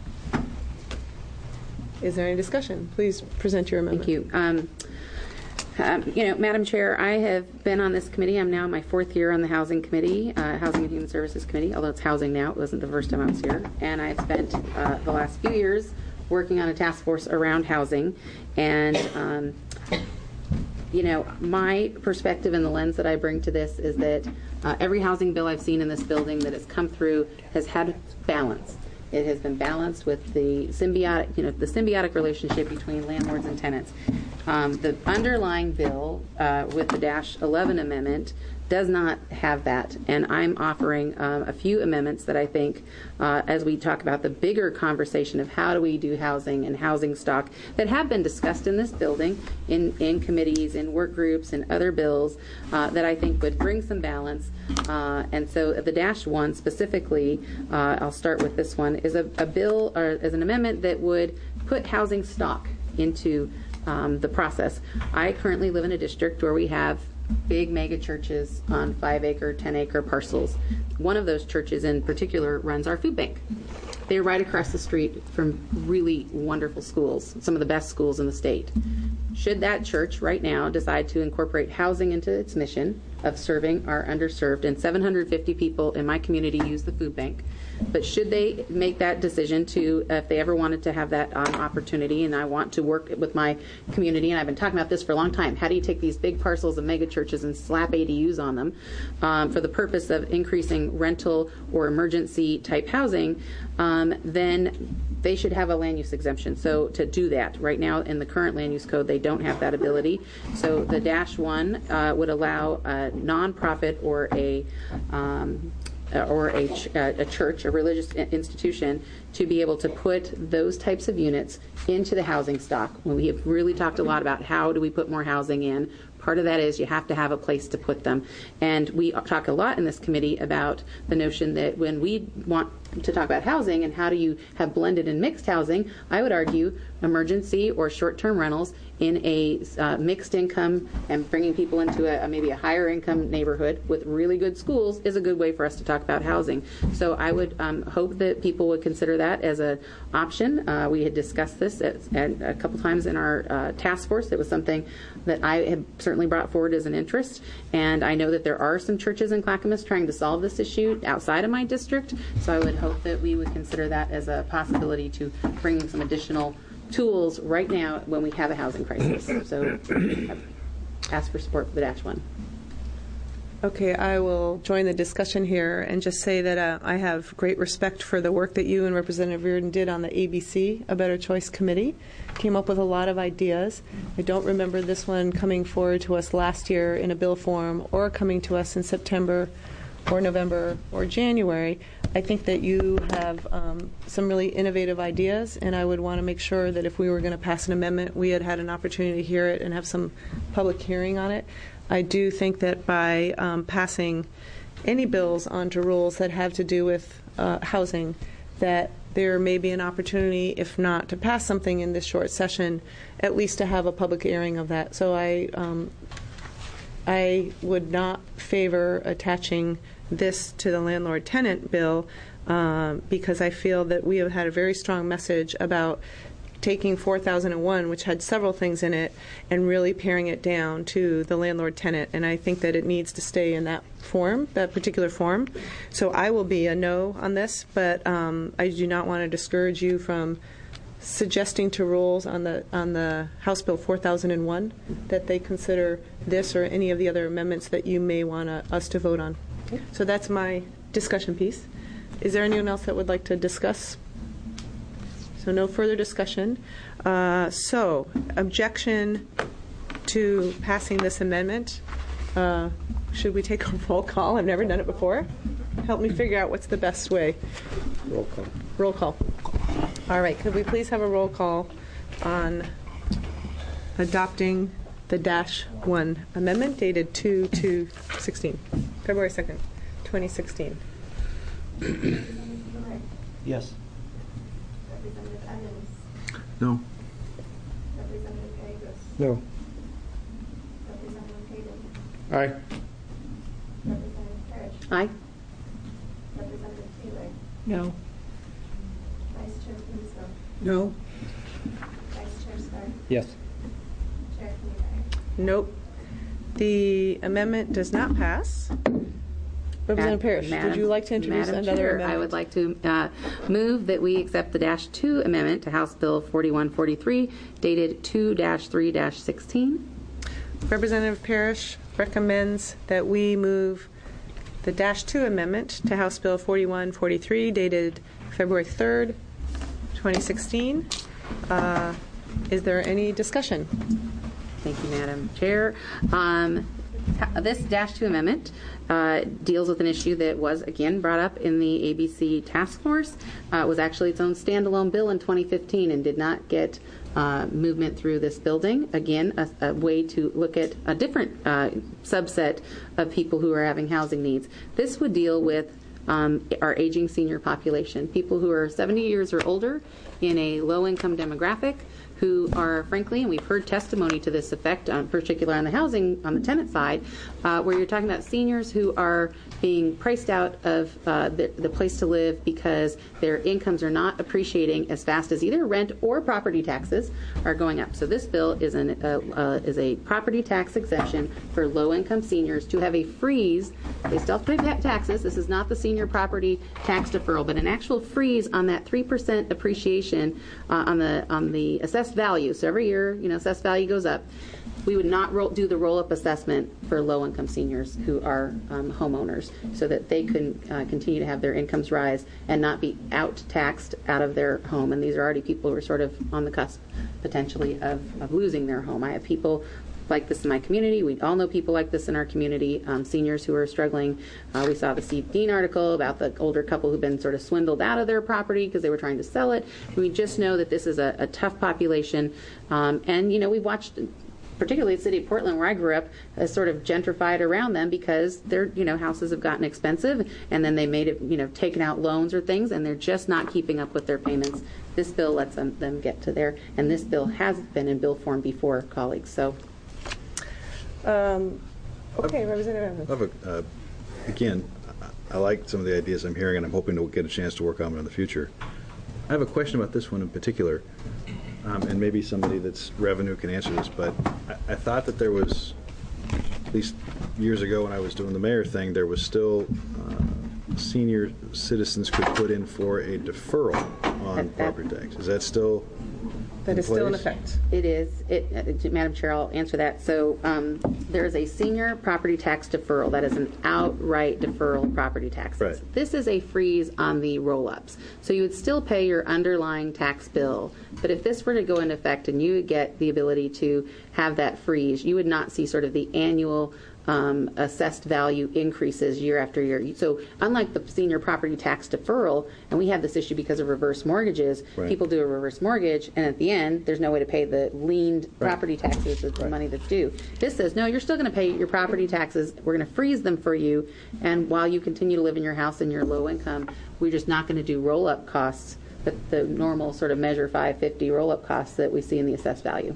is there any discussion? Please present your amendment. Thank you. Um, um, you know, Madam Chair, I have been on this committee. I'm now in my fourth year on the Housing Committee, uh, Housing and Human Services Committee, although it's housing now. It wasn't the first time I was here. And I've spent uh, the last few years working on a task force around housing. And, um, you know, my perspective and the lens that I bring to this is that uh, every housing bill I've seen in this building that has come through has had balance. It has been balanced with the symbiotic, you know, the symbiotic relationship between landlords and tenants. Um, the underlying bill uh, with the dash eleven amendment does not have that, and I'm offering um, a few amendments that I think, uh, as we talk about the bigger conversation of how do we do housing and housing stock that have been discussed in this building, in, in committees, in work groups, and other bills, uh, that I think would bring some balance. Uh, and so the dash one specifically, uh, I'll start with this one, is a, a bill or is an amendment that would put housing stock into um, the process. I currently live in a district where we have big mega churches on five acre, ten acre parcels. One of those churches in particular runs our food bank. They're right across the street from really wonderful schools, some of the best schools in the state. Should that church right now decide to incorporate housing into its mission of serving our underserved, and seven hundred fifty people in my community use the food bank, but should they make that decision to, if they ever wanted to have that um, opportunity, and I want to work with my community, and I've been talking about this for a long time, how do you take these big parcels of mega churches and slap A D Us on them um, for the purpose of increasing rental or emergency type housing, um, then they should have a land use exemption. So to do that, right now in the current land use code, they don't have that ability. So the dash one uh, would allow a nonprofit or a um, or a, ch- a church, a religious institution, to be able to put those types of units into the housing stock. When we have really talked a lot about how do we put more housing in, part of that is you have to have a place to put them. And we talk a lot in this committee about the notion that when we want to talk about housing and how do you have blended and mixed housing, I would argue emergency or short-term rentals in a uh, mixed income and bringing people into a, a maybe a higher income neighborhood with really good schools is a good way for us to talk about housing. So I would um, hope that people would consider that as an option. Uh, we had discussed this at, at a couple times in our uh, task force. It was something that I have certainly brought forward as an interest, and I know that there are some churches in Clackamas trying to solve this issue outside of my district, so I would hope that we would consider that as a possibility to bring some additional tools right now when we have a housing crisis. So ask for support for the dash one. Okay, I will join the discussion here and just say that uh, I have great respect for the work that you and Representative Reardon did on the A B C, A Better Choice Committee. Came up with a lot of ideas. I don't remember this one coming forward to us last year in a bill form or coming to us in September or November or January. I think that you have um, some really innovative ideas, and I would want to make sure that if we were going to pass an amendment, we had had an opportunity to hear it and have some public hearing on it. I do think that by um, passing any bills onto rules that have to do with uh, housing, that there may be an opportunity, if not to pass something in this short session, at least to have a public hearing of that. So I, um, I would not favor attaching this to the landlord-tenant bill um, because I feel that we have had a very strong message about taking four thousand one, which had several things in it, and really paring it down to the landlord-tenant. And I think that it needs to stay in that form, that particular form. So I will be a no on this, but um, I do not want to discourage you from suggesting to rules on the on the House Bill four thousand one that they consider this or any of the other amendments that you may want to, us to vote on. So that's my discussion piece. Is there anyone else that would like to discuss? So no further discussion. Uh, so objection to passing this amendment. Uh, should we take a roll call? I've never done it before. Help me figure out what's the best way. Roll call. Roll call. All right. Could we please have a roll call on adopting the dash one amendment dated two two sixteen, February second, twenty sixteen? Yes. Representative Evans. No. Representative Gagos. No. Representative Hayden. Aye. Representative Parrish. Aye. Representative Taylor. No. Vice Chair Caruso. No. Vice Chair Stark. Yes. Chair Kinnegar. Nope. The amendment does not pass. Representative Parrish, Madam, would you like to introduce Madam another Chair, amendment? I would like to uh, move that we accept the dash two amendment to House Bill forty-one forty-three, dated two dash three dash sixteen. Representative Parrish recommends that we move the dash two amendment to House Bill forty-one forty-three, dated February third, twenty sixteen. Uh, is there any discussion? Thank you, Madam Chair. Um, this dash two amendment uh, deals with an issue that was again brought up in the A B C task force. Uh, it was actually its own standalone bill in twenty fifteen and did not get uh, movement through this building. Again, a, a way to look at a different uh, subset of people who are having housing needs. This would deal with um, our aging senior population, people who are seventy years or older in a low-income demographic, who are, frankly, and we've heard testimony to this effect, um, particularly on the housing, on the tenant side, uh, where you're talking about seniors who are being priced out of uh, the, the place to live because their incomes are not appreciating as fast as either rent or property taxes are going up. So this bill is, an, uh, uh, is a property tax exemption for low-income seniors to have a freeze. They still have to pay taxes. This is not the senior property tax deferral, but an actual freeze on that three percent appreciation uh, on the on the assessed value. So every year, you know, assessed value goes up. We would not roll, do the roll-up assessment for low-income seniors who are um, homeowners, so that they can uh, continue to have their incomes rise and not be out-taxed out of their home. And these are already people who are sort of on the cusp, potentially, of, of losing their home. I have people like this in my community. We all know people like this in our community, um, seniors who are struggling. Uh, we saw the Steve Dean article about the older couple who've been sort of swindled out of their property because they were trying to sell it. We just know that this is a, a tough population. Um, and, you know, we've watched, particularly the city of Portland, where I grew up, has sort of gentrified around them because their, you know, houses have gotten expensive, and then they made it, you know, taken out loans or things, and they're just not keeping up with their payments. This bill lets them, them get to there, and this bill has been in bill form before, colleagues. So. Um, okay, Representative Evans. I have a, uh, again, I like some of the ideas I'm hearing, and I'm hoping to get a chance to work on them in the future. I have a question about this one in particular, um, and maybe somebody that's revenue can answer this, but I, I thought that there was, at least years ago when I was doing the mayor thing, there was still uh, senior citizens could put in for a deferral on property tax. Is that still That in is still in place? effect. It is. It, uh, Madam Chair, I'll answer that. So um, there is a senior property tax deferral. That is an outright deferral of property taxes. Right. This is a freeze on the roll-ups. So you would still pay your underlying tax bill, but if this were to go into effect and you would get the ability to have that freeze, you would not see sort of the annual Um, assessed value increases year after year. So unlike the senior property tax deferral, and we have this issue because of reverse mortgages, Right. people do a reverse mortgage, and at the end, there's no way to pay the leaned Right. property taxes, the Right. money that's due. This says, no, you're still going to pay your property taxes. We're going to freeze them for you, and while you continue to live in your house and you're low income, we're just not going to do roll-up costs, the, the normal sort of measure five fifty roll-up costs that we see in the assessed value.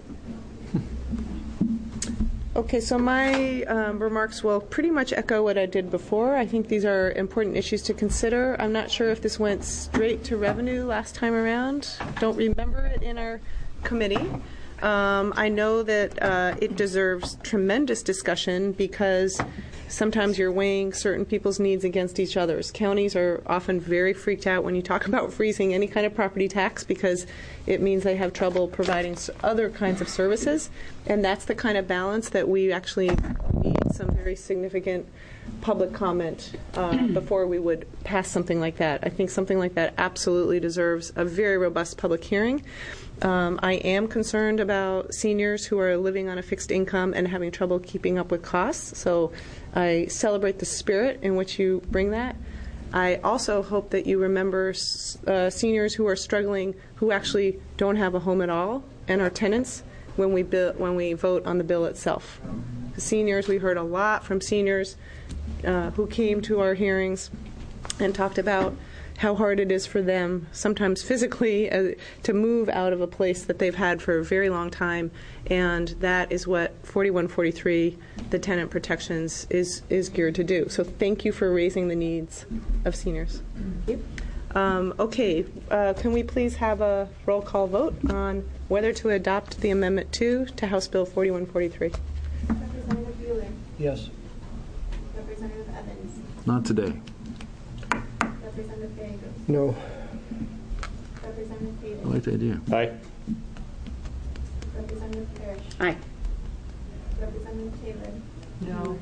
Okay, so my um, remarks will pretty much echo what I did before. I think these are important issues to consider. I'm not sure if this went straight to revenue last time around. Don't remember it in our committee. Um, I know that uh, it deserves tremendous discussion because sometimes you're weighing certain people's needs against each other's. Counties are often very freaked out when you talk about freezing any kind of property tax because it means they have trouble providing other kinds of services, and that's the kind of balance that we actually need some very significant public comment uh, before we would pass something like that. I think something like that absolutely deserves a very robust public hearing. Um, I am concerned about seniors who are living on a fixed income and having trouble keeping up with costs, so I celebrate the spirit in which you bring that. I also hope that you remember uh, seniors who are struggling, who actually don't have a home at all and are tenants when we bill, when we vote on the bill itself. The seniors, we heard a lot from seniors uh, who came to our hearings and talked about how hard it is for them, sometimes physically, uh, to move out of a place that they've had for a very long time, and that is what forty-one forty-three, the tenant protections, is is geared to do. So thank you for raising the needs of seniors. Thank you. Um, okay, uh, can we please have a roll call vote on whether to adopt the Amendment two to House Bill forty-one forty-three? Representative Bueller. Yes. Representative Evans. Not today. Representative Gallego. No. Representative I Davis. like the idea. Aye. Representative Parrish. Aye. Representative Taylor. No.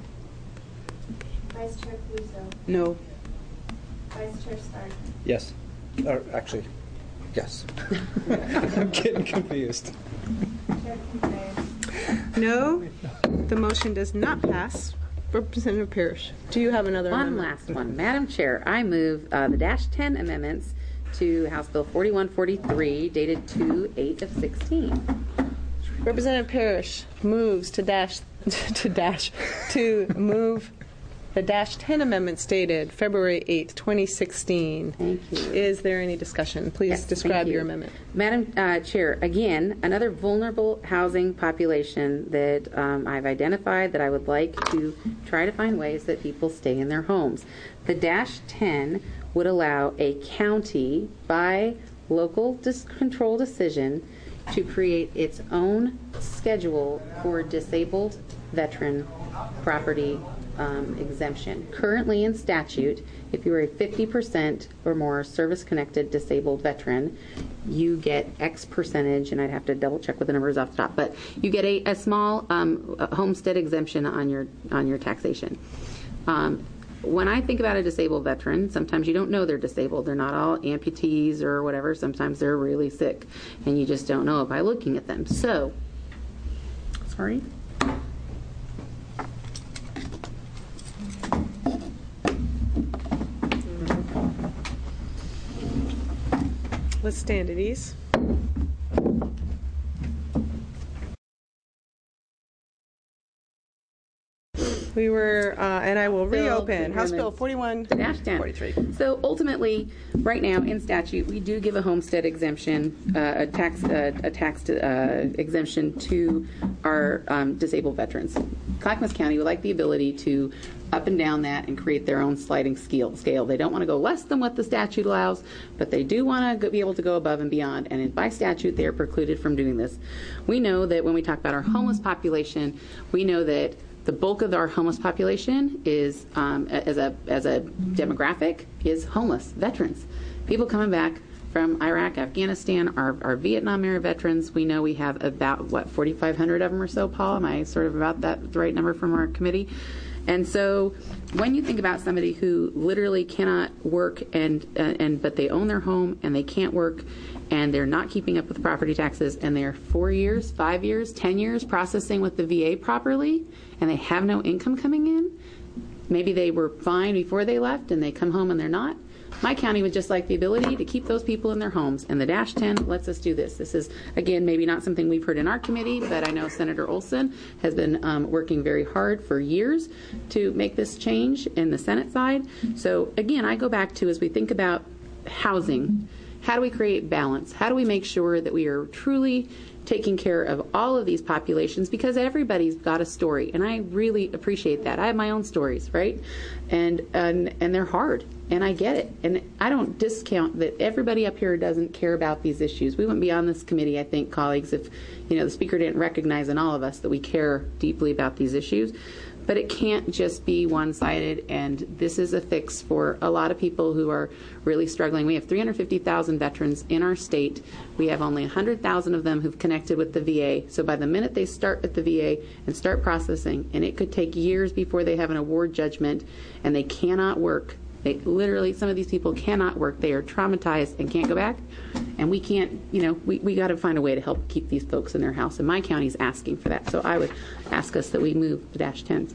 Vice Chair Caluso. No. Vice Chair Stark. Yes. Or actually, yes. I'm getting confused. Chair Kincaid. No, the motion does not pass. Representative Parrish, do you have another One amendment? last one. Madam Chair, I move uh, the dash ten amendments to House Bill forty-one forty-three, dated two eight of sixteen. Representative Parrish moves to dash to dash to move the dash ten amendment stated February eighth, twenty sixteen. Thank you. Is there any discussion? Please Yes, describe thank you. your amendment. Madam uh, Chair, again, another vulnerable housing population that um, I've identified that I would like to try to find ways that people stay in their homes. The dash ten would allow a county by local dis- control decision to create its own schedule for disabled veteran property um, exemption. Currently in statute, if you are a fifty percent or more service-connected disabled veteran, you get X percentage, and I'd have to double-check with the numbers off the top, but you get a, a small um, a homestead exemption on your on your taxation. Um, When I think about a disabled veteran, sometimes you don't know they're disabled. They're not all amputees or whatever. Sometimes they're really sick, and you just don't know it by looking at them. So, sorry. Let's stand at ease. We were, uh, and I will reopen House Bill forty-one forty-three. So ultimately, right now in statute, we do give a homestead exemption, uh, a tax, uh, a tax uh, exemption to our um, disabled veterans. Clackamas County would like the ability to up and down that and create their own sliding scale. Scale. They don't want to go less than what the statute allows, but they do want to be able to go above and beyond. And by statute, they are precluded from doing this. We know that when we talk about our homeless population, we know that the bulk of our homeless population is, um, as a as a demographic, is homeless veterans. People coming back from Iraq, Afghanistan, our, our Vietnam era veterans. We know we have about, what, forty-five hundred of them or so, Paul? Am I sort of about that the right number from our committee? And so when you think about somebody who literally cannot work and uh, and but they own their home and they can't work and they're not keeping up with property taxes and they're four years, five years, ten years processing with the V A properly and they have no income coming in, maybe they were fine before they left and they come home and they're not. My county would just like the ability to keep those people in their homes, and the dash ten lets us do this. This is, again, maybe not something we've heard in our committee, but I know Senator Olson has been um, working very hard for years to make this change in the Senate side. So, again, I go back to, as we think about housing, how do we create balance? How do we make sure that we are truly taking care of all of these populations, because everybody's got a story, and I really appreciate that. I have my own stories, right? And and and they're hard, and I get it. And I don't discount that everybody up here doesn't care about these issues. We wouldn't be on this committee, I think, colleagues, if you know the speaker didn't recognize in all of us that we care deeply about these issues. But it can't just be one-sided, and this is a fix for a lot of people who are really struggling. We have three hundred fifty thousand veterans in our state. We have only one hundred thousand of them who've connected with the V A. So by the minute they start at the V A and start processing, and it could take years before they have an award judgment, and they cannot work. They literally, some of these people cannot work. They are traumatized and can't go back. And we can't, you know, we, we got to find a way to help keep these folks in their house. And my county is asking for that. So I would ask us that we move the dash tens.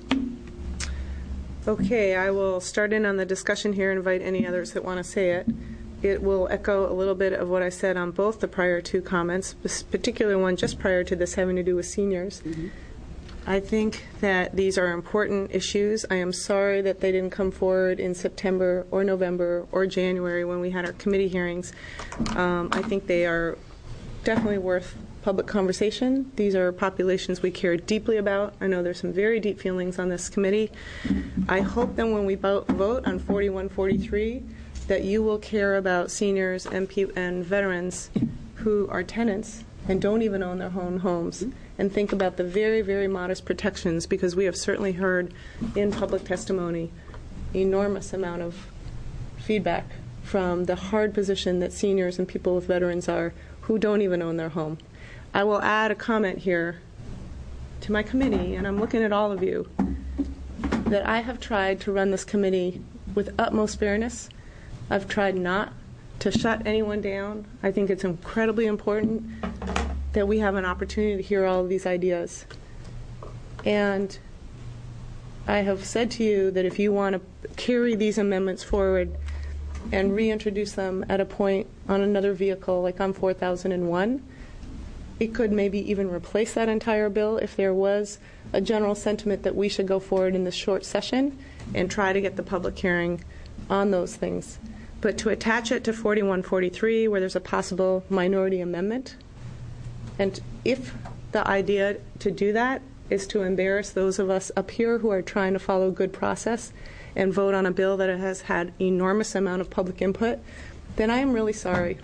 Okay, I will start in on the discussion here and invite any others that want to say it. It will echo a little bit of what I said on both the prior two comments, this particular one just prior to this having to do with seniors. Mm-hmm. I think that these are important issues. I am sorry that they didn't come forward in September or November or January when we had our committee hearings. Um, I think they are definitely worth public conversation. These are populations we care deeply about. I know there's some very deep feelings on this committee. I hope that when we vote, vote on forty-one forty-three that you will care about seniors and, pe- and veterans who are tenants and don't even own their own homes, and think about the very, very modest protections, because we have certainly heard in public testimony enormous amount of feedback from the hard position that seniors and people with veterans are who don't even own their home. I will add a comment here to my committee, and I'm looking at all of you, that I have tried to run this committee with utmost fairness. I've tried not to shut anyone down. I think it's incredibly important that we have an opportunity to hear all of these ideas. And I have said to you that if you want to carry these amendments forward and reintroduce them at a point on another vehicle, like on four thousand one, it could maybe even replace that entire bill if there was a general sentiment that we should go forward in this short session and try to get the public hearing on those things. But to attach it to forty-one forty-three, where there's a possible minority amendment, and if the idea to do that is to embarrass those of us up here who are trying to follow good process and vote on a bill that has had enormous amount of public input, then I am really sorry.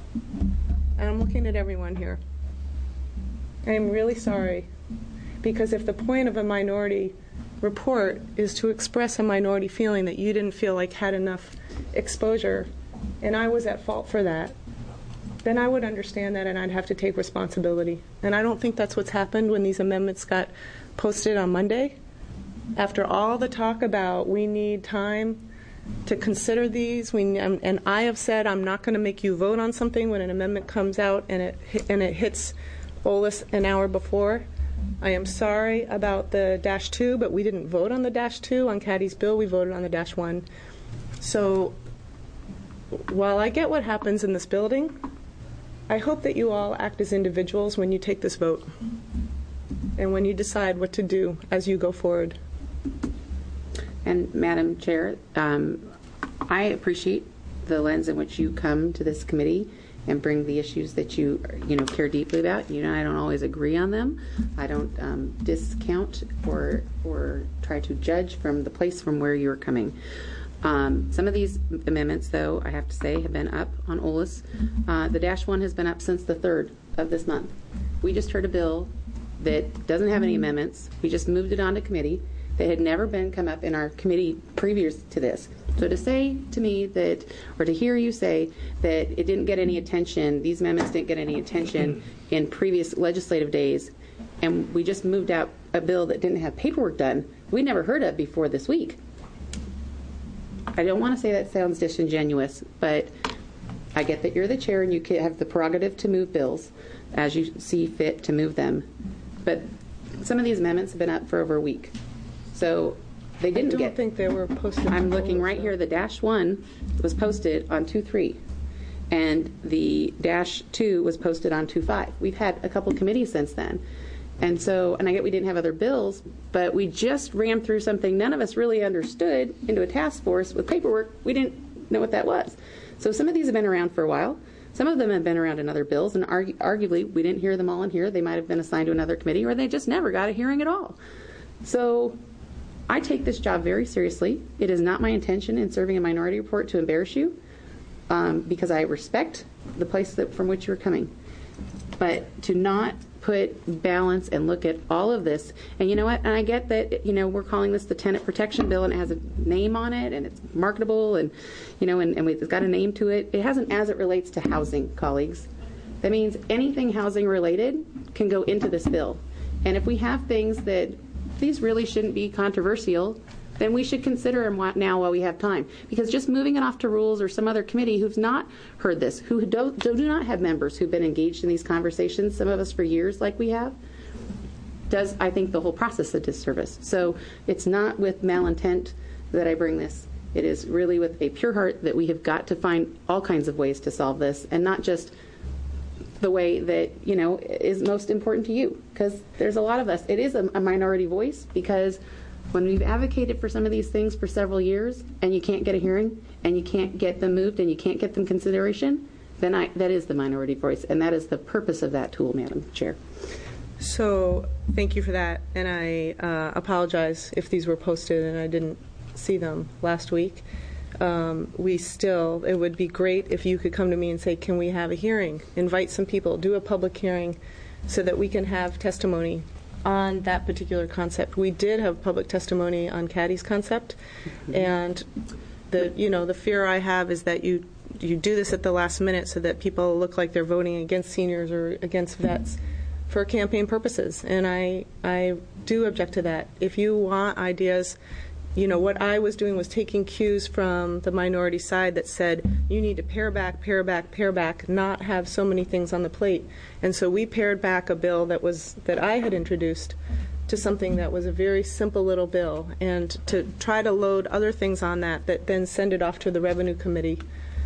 And I'm looking at everyone here. I am really sorry, because if the point of a minority report is to express a minority feeling that you didn't feel like had enough exposure, and I was at fault for that, then I would understand that and I'd have to take responsibility. And I don't think that's what's happened when these amendments got posted on Monday. After all the talk about we need time to consider these, we, and, and I have said I'm not going to make you vote on something when an amendment comes out and it and it hits O L I S an hour before. I am sorry about the dash two, but we didn't vote on the dash two on Caddy's bill. We voted on the dash one. So while I get what happens in this building, I hope that you all act as individuals when you take this vote and when you decide what to do as you go forward. And Madam Chair, um, I appreciate the lens in which you come to this committee and bring the issues that you you know care deeply about. You know, I don't always agree on them. I don't um, discount or or try to judge from the place from where you're coming. Um, some of these amendments, though, I have to say, have been up on O L I S. Uh, the dash one has been up since the third of this month. We just heard a bill that doesn't have any amendments. We just moved it on to committee that had never been come up in our committee previous to this. So to say to me that, or to hear you say that it didn't get any attention, these amendments didn't get any attention in previous legislative days, and we just moved out a bill that didn't have paperwork done, we never heard of before this week. I don't want to say that sounds disingenuous, but I get that you're the chair and you have the prerogative to move bills as you see fit to move them. But some of these amendments have been up for over a week. So they didn't I don't get. think they were posted. I'm looking right here. The dash one was posted on two three, and the dash two was posted on two five. We've had a couple committees since then. And so, and I get we didn't have other bills, but we just ran through something none of us really understood into a task force with paperwork. We didn't know what that was. So some of these have been around for a while. Some of them have been around in other bills, and argu- arguably we didn't hear them all in here. They might have been assigned to another committee, or they just never got a hearing at all. So I take this job very seriously. It is not my intention in serving a minority report to embarrass you, um, because I respect the place that, from which you're coming. But to not put balance and look at all of this, and you know what, and I get that, you know, we're calling this the tenant protection bill and it has a name on it and it's marketable and, you know, and, and it's got a name to it. It hasn't as it relates to housing, colleagues. That means anything housing related can go into this bill. And if we have things that these really shouldn't be controversial, then we should consider them now while we have time. Because just moving it off to rules or some other committee who's not heard this, who don't, do not have members who've been engaged in these conversations, some of us for years like we have, does, I think, the whole process a disservice. So it's not with malintent that I bring this. It is really with a pure heart that we have got to find all kinds of ways to solve this, and not just the way that, you know, is most important to you. Because there's a lot of us. It is a, a minority voice, because when we've advocated for some of these things for several years and you can't get a hearing and you can't get them moved and you can't get them consideration, then I, that is the minority voice, and that is the purpose of that tool, Madam Chair. So thank you for that, and I uh, apologize if these were posted and I didn't see them last week. Um, we still, it would be great if you could come to me and say, can we have a hearing? Invite some people, do a public hearing so that we can have testimony on that particular concept. We did have public testimony on Caddy's concept, mm-hmm. and the you know the fear I have is that you you do this at the last minute so that people look like they're voting against seniors or against vets for campaign purposes, and I I do object to that. If you want ideas, you know, what I was doing was taking cues from the minority side that said, you need to pare back, pare back, pare back, not have so many things on the plate. And so we pared back a bill that was that I had introduced to something that was a very simple little bill, and to try to load other things on that that then send it off to the Revenue Committee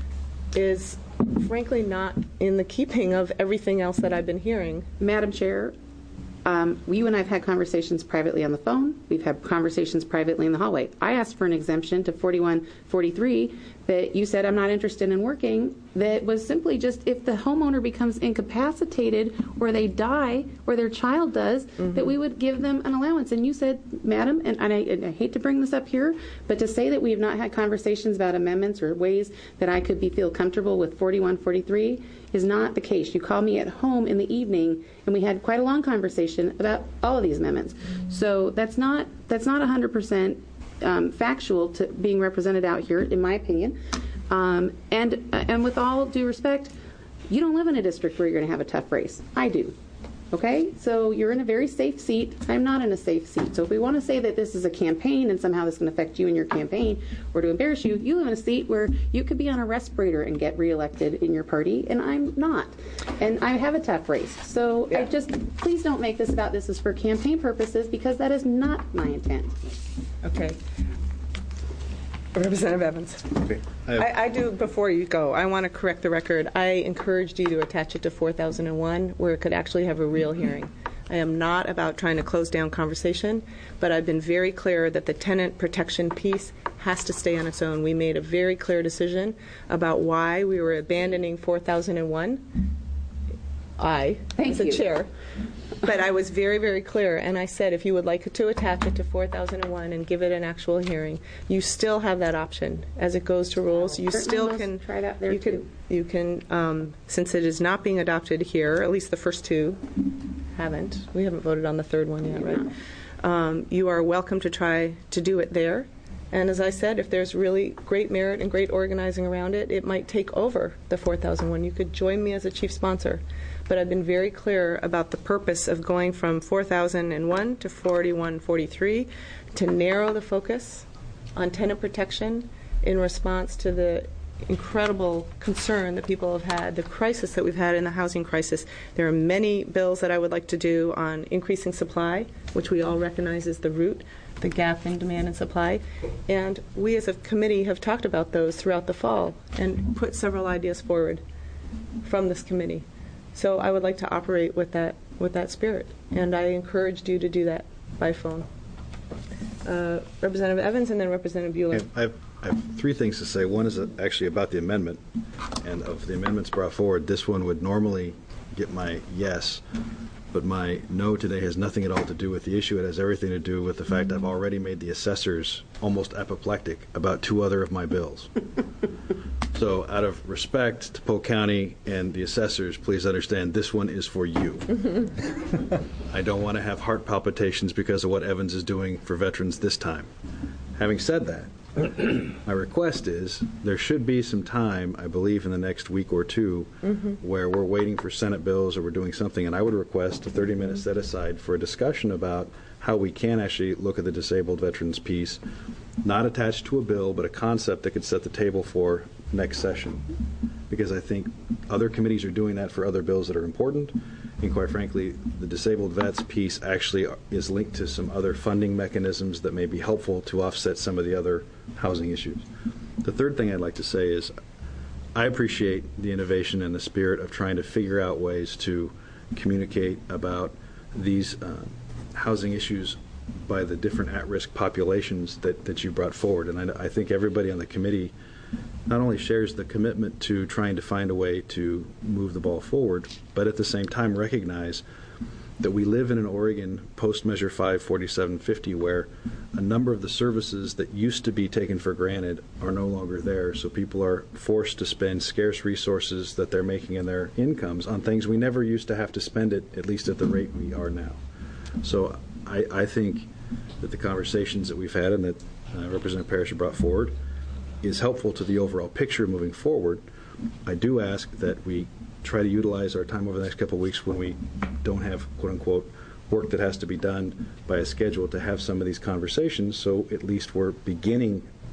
is frankly not in the keeping of everything else that I've been hearing. Madam Chair, um, you and I have had conversations privately on the phone. We've had conversations privately in the hallway. I asked for an exemption to forty-one forty-three that you said I'm not interested in working, that was simply just if the homeowner becomes incapacitated or they die or their child does, mm-hmm. that we would give them an allowance. And you said, Madam, and, and, I, and I hate to bring this up here, but to say that we have not had conversations about amendments or ways that I could be feel comfortable with forty-one forty-three is not the case. You called me at home in the evening, and we had quite a long conversation about all of these amendments. Mm-hmm. So that's not that's not one hundred percent um, factual to being represented out here, in my opinion. Um, and and with all due respect, you don't live in a district where you're going to have a tough race. I do. Okay? So you're in a very safe seat. I'm not in a safe seat. So if we want to say that this is a campaign and somehow this can affect you and your campaign or to embarrass you, you live in a seat where you could be on a respirator and get reelected in your party, and I'm not. And I have a tough race. So yeah. I just, please don't make this about this is for campaign purposes, because that is not my intent. Okay. Representative Evans. Okay. I, I, I do, before you go, I want to correct the record. I encouraged you to attach it to four thousand one, where it could actually have a real hearing. I am not about trying to close down conversation, but I've been very clear that the tenant protection piece has to stay on its own. We made a very clear decision about why we were abandoning four thousand one. I, Thank as a you. chair. But I was very, very clear, and I said if you would like to attach it to four thousand one and give it an actual hearing, you still have that option as it goes to rules. You Certainly still must can try that there you too. can you can um, since it is not being adopted here, at least the first two haven't. We haven't voted on the third one yet, right? Um, you are welcome to try to do it there. And as I said, if there's really great merit and great organizing around it, it might take over the four thousand one. You could join me as a chief sponsor. But I've been very clear about the purpose of going from four thousand one to forty-one forty-three to narrow the focus on tenant protection in response to the incredible concern that people have had, the crisis that we've had in the housing crisis. There are many bills that I would like to do on increasing supply, which we all recognize is the root, the gap in demand and supply. And we as a committee have talked about those throughout the fall and put several ideas forward from this committee. So I would like to operate with that with that spirit, and I encouraged you to do that by phone. Uh, Representative Evans and then Representative Bueller. I have, I have three things to say. One is actually about the amendment, and of the amendments brought forward, this one would normally get my yes, but my no today has nothing at all to do with the issue. It has everything to do with the fact mm-hmm. I've already made the assessors almost apoplectic about two other of my bills. So out of respect to Polk County and the assessors, please understand this one is for you. I don't want to have heart palpitations because of what Evans is doing for veterans this time. Having said that, my request is there should be some time, I believe, in the next week or two mm-hmm. where we're waiting for Senate bills or we're doing something, and I would request a thirty minute set aside for a discussion about how we can actually look at the disabled veterans piece, not attached to a bill, but a concept that could set the table for next session. Because I think other committees are doing that for other bills that are important, and quite frankly, the disabled vets piece actually is linked to some other funding mechanisms that may be helpful to offset some of the other housing issues. The third thing I'd like to say is I appreciate the innovation and the spirit of trying to figure out ways to communicate about these uh, housing issues by the different at-risk populations that, that you brought forward. And I, I think everybody on the committee not only shares the commitment to trying to find a way to move the ball forward, but at the same time recognize that we live in an Oregon post-Measure five forty-seven fifty where a number of the services that used to be taken for granted are no longer there. So people are forced to spend scarce resources that they're making in their incomes on things we never used to have to spend it, at least at the rate we are now. So I, I think that the conversations that we've had and that uh, Representative Parrish brought forward is helpful to the overall picture moving forward. I do ask that we try to utilize our time over the next couple of weeks when we don't have, quote-unquote, work that has to be done by a schedule to have some of these conversations, so at least we're beginning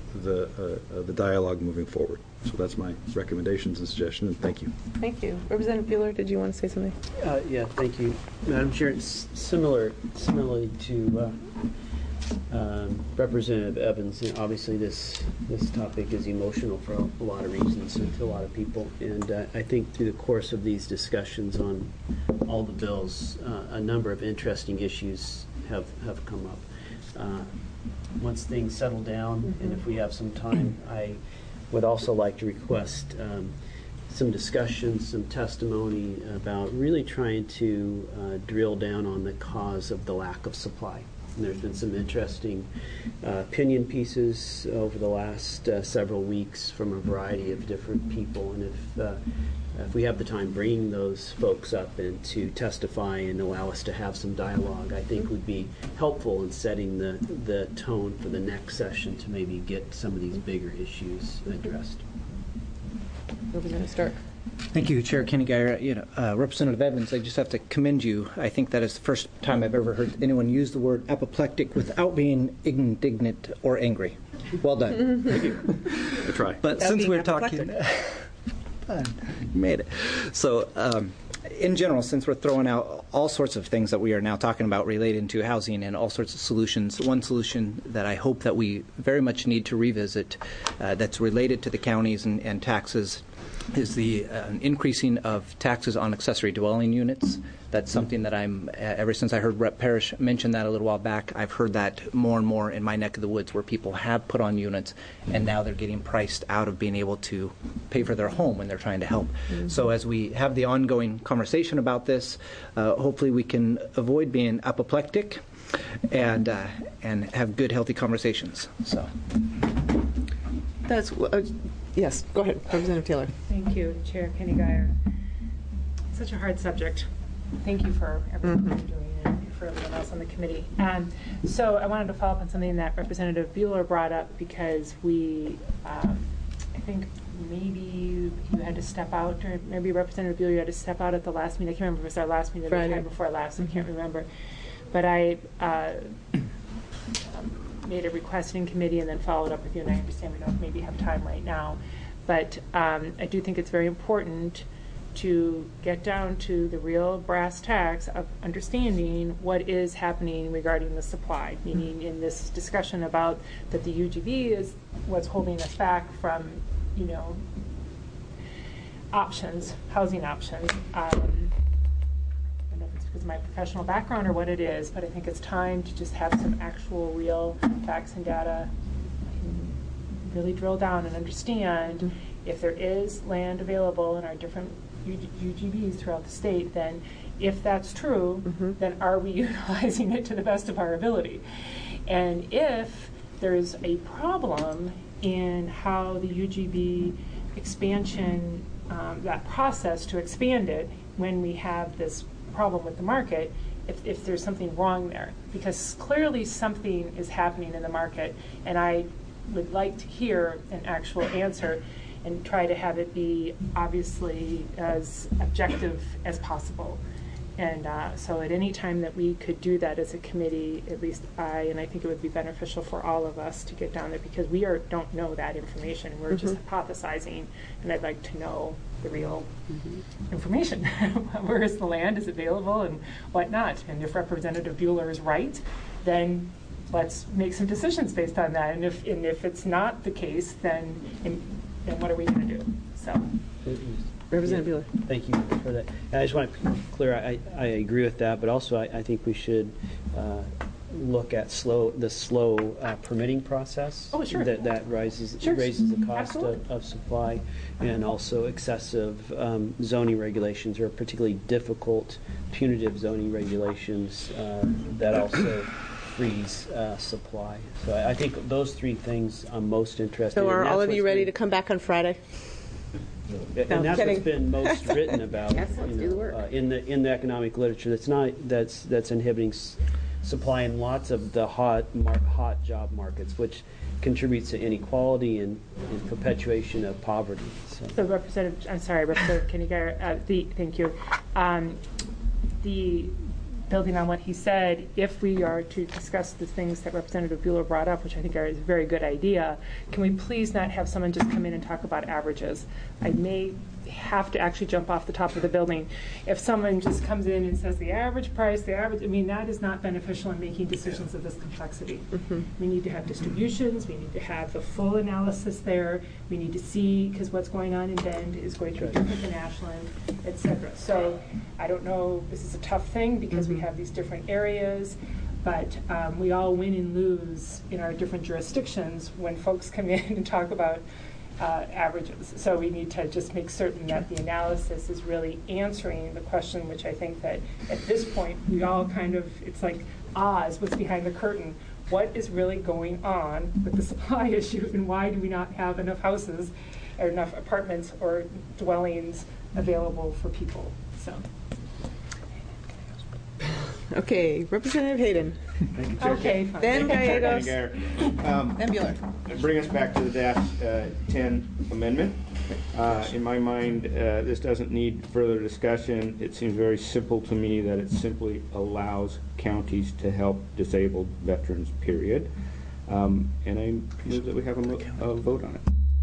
the uh, uh, the dialogue moving forward. So that's my recommendations and suggestion, and thank you. Thank you. Representative Bueller, did you want to say something? Uh, yeah, thank you, Madam Chair. It's similar, similarly to uh, um, Representative Evans. You know, obviously, this this topic is emotional for a, a lot of reasons and to a lot of people. And uh, I think through the course of these discussions on all the bills, uh, a number of interesting issues have have come up. Uh, once things settle down, mm-hmm. and if we have some time, I would also like to request um, some discussion, some testimony about really trying to uh, drill down on the cause of the lack of supply. And there's been some interesting uh, opinion pieces over the last uh, several weeks from a variety of different people. And if uh, if we have the time bringing those folks up and to testify and allow us to have some dialogue, I think would be helpful in setting the, the tone for the next session to maybe get some of these bigger issues addressed. Representative Stark. Thank you, Chair Kenny Guyer. You know, uh, Representative Evans, I just have to commend you. I think that is the first time I've ever heard anyone use the word apoplectic without being indignant or angry. Well done. Thank you. I try. But Without since being we're talking, fun, you made it. So, um, in general, since we're throwing out all sorts of things that we are now talking about relating to housing and all sorts of solutions, one solution that I hope that we very much need to revisit uh, that's related to the counties and, and taxes is the uh, increasing of taxes on accessory dwelling units. That's something that I'm, uh, ever since I heard Rep Parrish mention that a little while back, I've heard that more and more in my neck of the woods where people have put on units and now they're getting priced out of being able to pay for their home when they're trying to help. Mm-hmm. So as we have the ongoing conversation about this, uh, hopefully we can avoid being apoplectic and, uh, and have good, healthy conversations. So. That's, uh, yes, go ahead, Representative Taylor. Thank you, Chair Kenny Guyer. Such a hard subject. Thank you for everything mm-hmm. you're doing and for everyone else on the committee. Um, so I wanted to follow up on something that Representative Bueller brought up because we, um, I think maybe you, you had to step out, or maybe Representative Bueller, you had to step out at the last meeting. I can't remember if it was our last meeting or the time before last. Mm-hmm. I can't remember. But I uh, made a request in committee and then followed up with you, and I understand we don't maybe have time right now. But um, I do think it's very important to get down to the real brass tacks of understanding what is happening regarding the supply, meaning in this discussion about that the U G B is what's holding us back from, you know, options, housing options. Um, I don't know if it's because of my professional background or what it is, but I think it's time to just have some actual real facts and data and really drill down and understand mm-hmm. if there is land available in our different U G Bs throughout the state, then if that's true, mm-hmm. then are we utilizing it to the best of our ability? And if there's a problem in how the U G B expansion, um, that process to expand it, when we have this problem with the market, if, if there's something wrong there, because clearly something is happening in the market, and I would like to hear an actual answer and try to have it be obviously as objective as possible. And uh, so at any time that we could do that as a committee, at least I, and I think it would be beneficial for all of us to get down there, because we are, don't know that information. We're mm-hmm. just hypothesizing, and I'd like to know the real mm-hmm. information. Where is the land? Is it available? And whatnot. And if Representative Bueller is right, then let's make some decisions based on that. And if, and if it's not the case, then in, then what are we going to do? So, Representative yeah, Bueller. Thank you for that. And I just want to be clear, I, I agree with that, but also I, I think we should uh, look at slow the slow uh, permitting process. Oh, sure. That, that rises, sure. raises the cost Absolutely. of, of supply, and also excessive um, zoning regulations, or particularly difficult punitive zoning regulations uh, that also freeze uh, supply. So I, I think those three things I'm most interested in. So are all of you ready been, to come back on Friday? And no, that's kidding. what's been most written about yes, let's you know, do the work. Uh, in the in the economic literature. That's not that's that's inhibiting s- supply in lots of the hot mar- hot job markets, which contributes to inequality and, and perpetuation of poverty. So, so Representative, I'm sorry, Representative Kenny Guyer, uh, the thank you. Um, the building on what he said, if we are to discuss the things that Representative Bueller brought up, which I think are a very good idea, can we please not have someone just come in and talk about averages? I may have to actually jump off the top of the building. If someone just comes in and says the average price, the average, I mean, that is not beneficial in making decisions of this complexity. Mm-hmm. We need to have distributions, we need to have the full analysis there, we need to see, because what's going on in Bend is going to be different than Ashland, et cetera. So I don't know, this is a tough thing because mm-hmm. we have these different areas, but um, we all win and lose in our different jurisdictions when folks come in and talk about Uh, averages. So we need to just make certain that the analysis is really answering the question, which I think that at this point we all kind of, it's like Oz, what's behind the curtain. What is really going on with the supply issue, and why do we not have enough houses or enough apartments or dwellings available for people? So. Okay, Representative Hayden. Thank you, Chair. Okay, fine. Then Gallegos. Um, Then Bueller. Bring us back to the dash uh, ten amendment. Uh, in my mind, uh, this doesn't need further discussion. It seems very simple to me that it simply allows counties to help disabled veterans, period. Um, and I move that we have a, mo- a vote on it.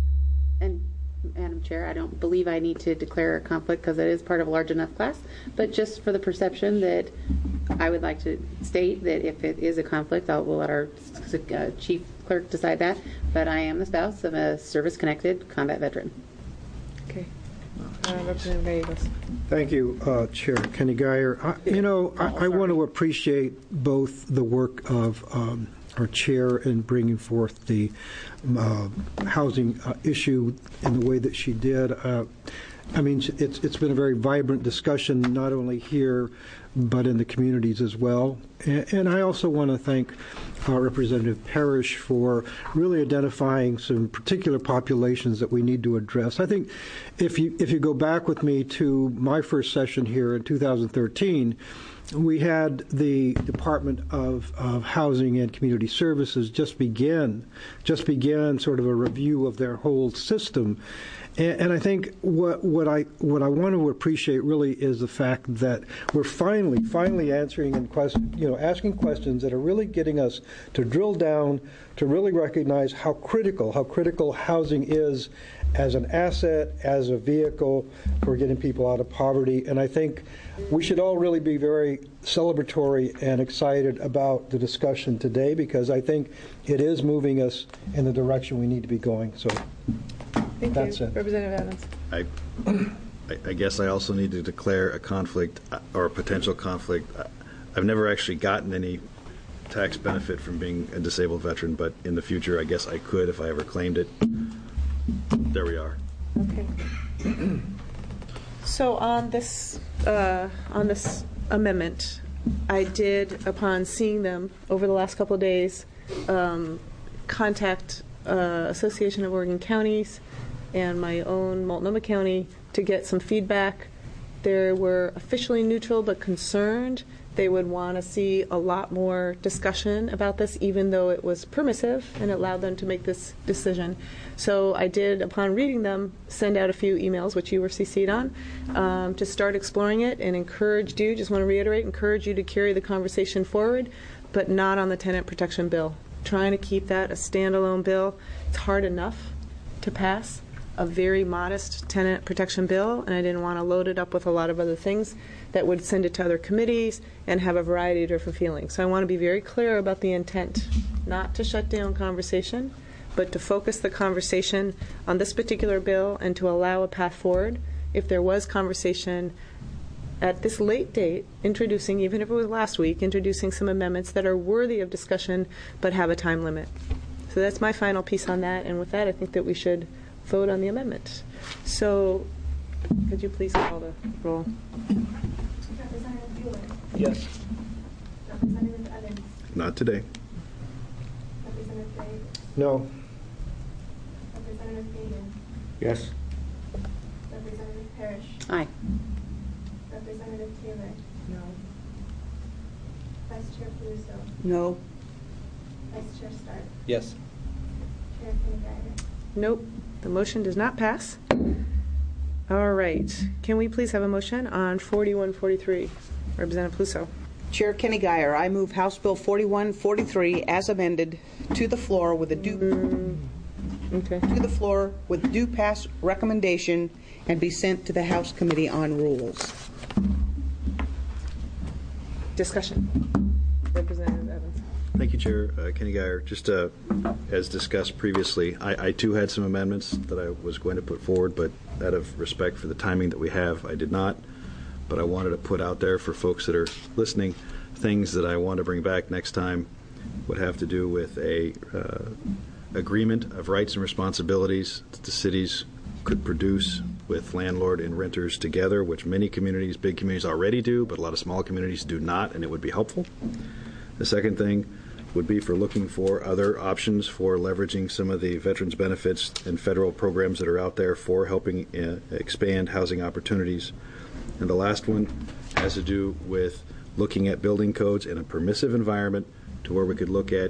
And Madam Chair, I don't believe I need to declare a conflict because it is part of a large enough class, but just for the perception that I would like to state that if it is a conflict, I'll, we'll let our uh, chief clerk decide that, but I am the spouse of a service-connected combat veteran. Okay. Uh, Representative Gallegos. Thank you, uh, Chair Kenny Geyer. I, you know, I, I want to appreciate both the work of um, our chair in bringing forth the uh, housing uh, issue in the way that she did. Uh, I mean, it's it's been a very vibrant discussion, not only here, but in the communities as well. And, and I also want to thank uh, Representative Parrish for really identifying some particular populations that we need to address. I think if you if you go back with me to my first session here in two thousand thirteen, we had the Department of, of Housing and Community Services just begin, just began sort of a review of their whole system. And, and I think what, what I what I want to appreciate really is the fact that we're finally, finally answering and question, you know, asking questions that are really getting us to drill down, to really recognize how critical, how critical housing is as an asset, as a vehicle for getting people out of poverty. And I think we should all really be very celebratory and excited about the discussion today, because I think it is moving us in the direction we need to be going. So Thank that's you. it. Representative Evans. I, I, I guess I also need to declare a conflict uh, or a potential conflict. I, I've never actually gotten any tax benefit from being a disabled veteran, but in the future, I guess I could if I ever claimed it. There we are. Okay. So on this uh, on this amendment, I did, upon seeing them over the last couple of days, um, contact uh, Association of Oregon Counties and my own Multnomah County to get some feedback. They were officially neutral but concerned. They would want to see a lot more discussion about this, even though it was permissive and allowed them to make this decision. So I did, upon reading them, send out a few emails, which you were C C'd on, um, to start exploring it, and encouraged you, just want to reiterate, encourage you to carry the conversation forward, but not on the tenant protection bill. Trying to keep that a standalone bill. It's hard enough to pass a very modest tenant protection bill, and I didn't want to load it up with a lot of other things that would send it to other committees and have a variety of different feelings. So I want to be very clear about the intent, not to shut down conversation, but to focus the conversation on this particular bill and to allow a path forward if there was conversation at this late date, introducing, even if it was last week, introducing some amendments that are worthy of discussion but have a time limit. So that's my final piece on that, and with that I think that we should vote on the amendment. So could you please call the roll? Representative Bueller. Yes. Representative Evans. Not today. Representative Gray. No. Representative Hayden. Yes. Representative Parrish. Aye. Representative Taylor. No. Vice Chair Peluso. No. Vice Chair Stark. Yes. Chair Kenny Geyer. Nope. The motion does not pass. All right. Can we please have a motion on forty-one forty-three? Representative Peluso. Chair Kenny Guyer, I move House Bill forty-one forty-three as amended to the floor with a due Okay. to the floor with due pass recommendation and be sent to the House Committee on Rules. Discussion. Representative Evans. Thank you, Chair. Uh, Kenny Guyer. Just uh, as discussed previously, I, I too had some amendments that I was going to put forward, but out of respect for the timing that we have, I did not. But I wanted to put out there for folks that are listening, things that I want to bring back next time would have to do with a uh, agreement of rights and responsibilities that the cities could produce with landlord and renters together, which many communities, big communities already do, but a lot of small communities do not, and it would be helpful. The second thing would be for looking for other options for leveraging some of the veterans benefits and federal programs that are out there for helping uh, expand housing opportunities. And the last one has to do with looking at building codes in a permissive environment to where we could look at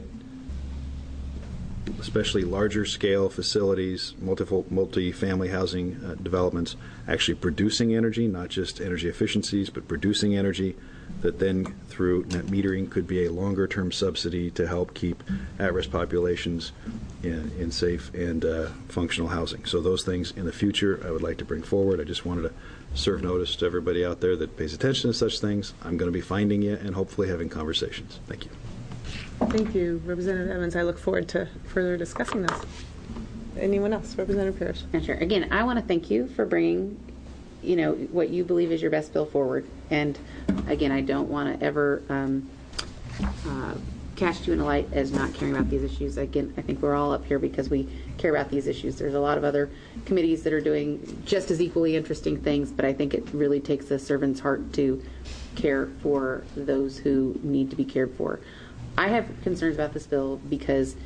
especially larger scale facilities, multiple multi-family housing uh, developments, actually producing energy, not just energy efficiencies, but producing energy that then through net metering could be a longer term subsidy to help keep at-risk populations in, in safe and uh, functional housing. So those things in the future I would like to bring forward. I just wanted to serve notice to everybody out there that pays attention to such things. I'm going to be finding you and hopefully having conversations. Thank you. Thank you, Representative Evans. I look forward to further discussing this. Anyone else? Representative Parrish. Yeah, sure. Again, I want to thank you for bringing, you know, what you believe is your best bill forward. And again, I don't want to ever um, uh, cast you in a light as not caring about these issues. Again, I think we're all up here because we care about these issues. There's a lot of other committees that are doing just as equally interesting things, but I think it really takes a servant's heart to care for those who need to be cared for. I have concerns about this bill because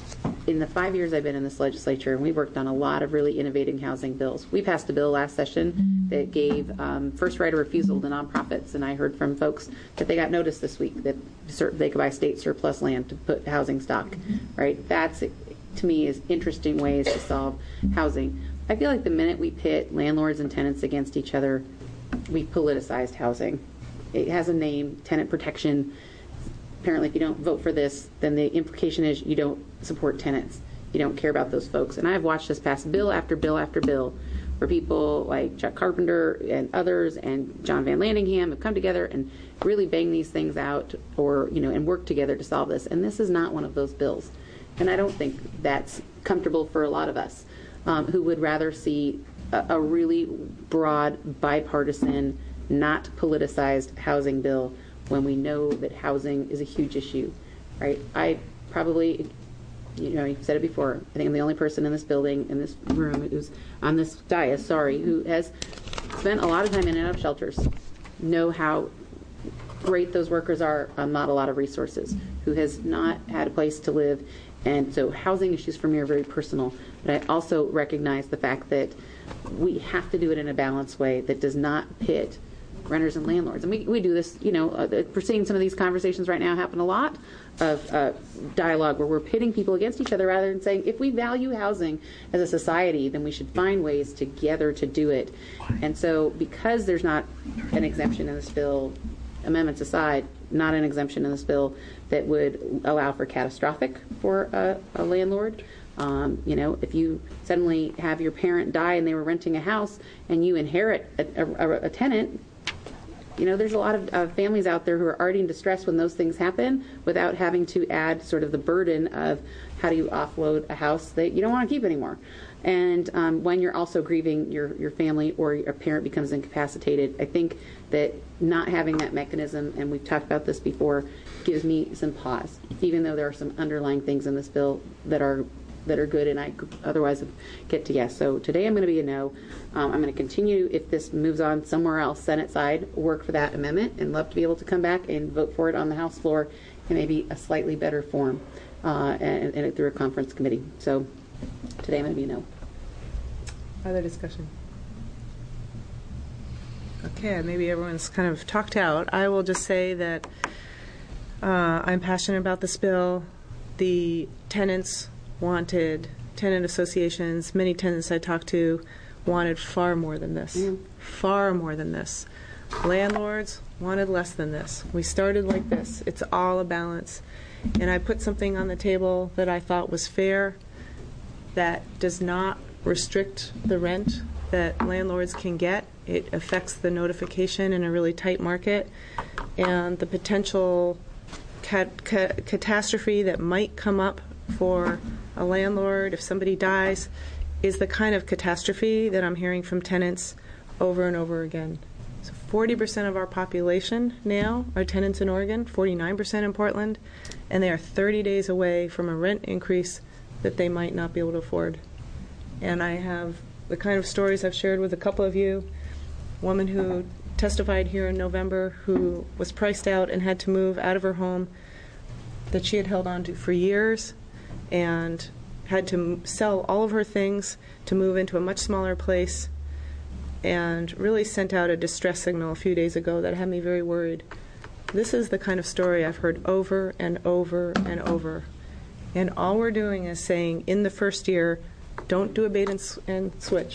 in the five years I've been in this legislature, and we've worked on a lot of really innovative housing bills. We passed a bill last session that gave um, first right of refusal to nonprofits, and I heard from folks that they got notice this week that they could buy state surplus land to put housing stock, right? That's, to me, is interesting ways to solve housing. I feel like the minute we pit landlords and tenants against each other, we've politicized housing. It has a name, tenant protection. Apparently, if you don't vote for this, then the implication is you don't support tenants. You don't care about those folks. And I've watched this pass bill after bill after bill where people like Chuck Carpenter and others and John Van Landingham have come together and really bang these things out or, you know, and work together to solve this. And this is not one of those bills. And I don't think that's comfortable for a lot of us um, who would rather see a, a really broad, bipartisan, not politicized housing bill when we know that housing is a huge issue, right? I probably, you know, you've said it before, I think I'm the only person in this building, in this room, who's on this dais, sorry, who has spent a lot of time in and out of shelters, know how great those workers are on not a lot of resources, who has not had a place to live. And so housing issues for me are very personal, but I also recognize the fact that we have to do it in a balanced way that does not pit renters and landlords. And we, we do this, you know, uh, we're seeing some of these conversations right now happen a lot of uh, dialogue where we're pitting people against each other rather than saying, if we value housing as a society, then we should find ways together to do it. And so because there's not an exemption in this bill, amendments aside, not an exemption in this bill that would allow for catastrophic for a, a landlord. Um, you know, if you suddenly have your parent die and they were renting a house and you inherit a, a, a tenant, you know, there's a lot of uh, families out there who are already in distress when those things happen without having to add sort of the burden of how do you offload a house that you don't want to keep anymore. And um, when you're also grieving your, your family or your parent becomes incapacitated, I think that not having that mechanism, and we've talked about this before, gives me some pause, even though there are some underlying things in this bill that are that are good, and I otherwise get to yes. So today I'm going to be a no. Um, I'm going to continue, if this moves on somewhere else, Senate side, work for that amendment, and love to be able to come back and vote for it on the House floor in maybe a slightly better form uh, and, and through a conference committee. So today I'm going to be a no. Other discussion? Okay, maybe everyone's kind of talked out. I will just say that uh, I'm passionate about this bill. The tenants wanted, tenant associations, many tenants I talked to wanted far more than this, mm. far more than this. Landlords wanted less than this. We started like this. It's all a balance. And I put something on the table that I thought was fair, that does not restrict the rent that landlords can get. It affects the notification in a really tight market, and the potential cat- ca- catastrophe that might come up for a landlord if somebody dies is the kind of catastrophe that I'm hearing from tenants over and over again. So forty percent of our population now are tenants in Oregon, forty-nine percent in Portland, and they are thirty days away from a rent increase that they might not be able to afford. And I have the kind of stories I've shared with a couple of you. Woman who testified here in November who was priced out and had to move out of her home that she had held on to for years and had to m- sell all of her things to move into a much smaller place, and really sent out a distress signal a few days ago that had me very worried. This is the kind of story I've heard over and over and over. And all we're doing is saying in the first year, don't do a bait and, s- and switch.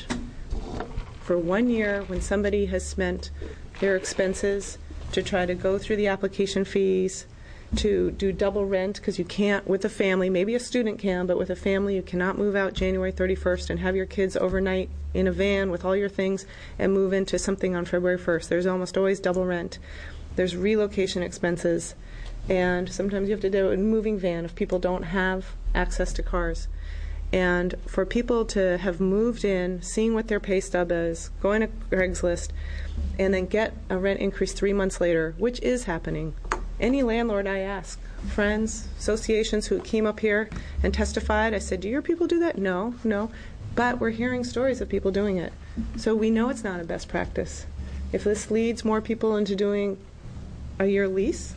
For one year, when somebody has spent their expenses to try to go through the application fees, to do double rent, because you can't with a family, maybe a student can, but with a family you cannot move out January thirty-first and have your kids overnight in a van with all your things and move into something on February first. There's almost always double rent. There's relocation expenses, and sometimes you have to do a moving van if people don't have access to cars. And for people to have moved in, seeing what their pay stub is, going to Craigslist, and then get a rent increase three months later, which is happening. Any landlord I ask, friends, associations who came up here and testified, I said, do your people do that? No, no. But we're hearing stories of people doing it. So we know it's not a best practice. If this leads more people into doing a year lease,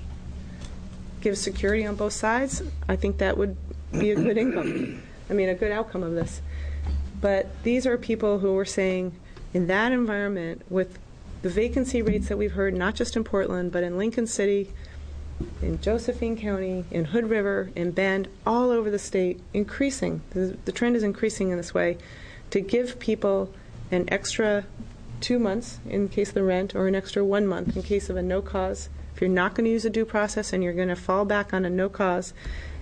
gives security on both sides, I think that would be a good income. I mean, a good outcome of this. But these are people who were saying, in that environment, with the vacancy rates that we've heard, not just in Portland, but in Lincoln City, in Josephine County, in Hood River, in Bend, all over the state, increasing. The, the trend is increasing in this way. To give people an extra two months in case of the rent, or an extra one month in case of a no cause. If you're not going to use a due process and you're going to fall back on a no cause,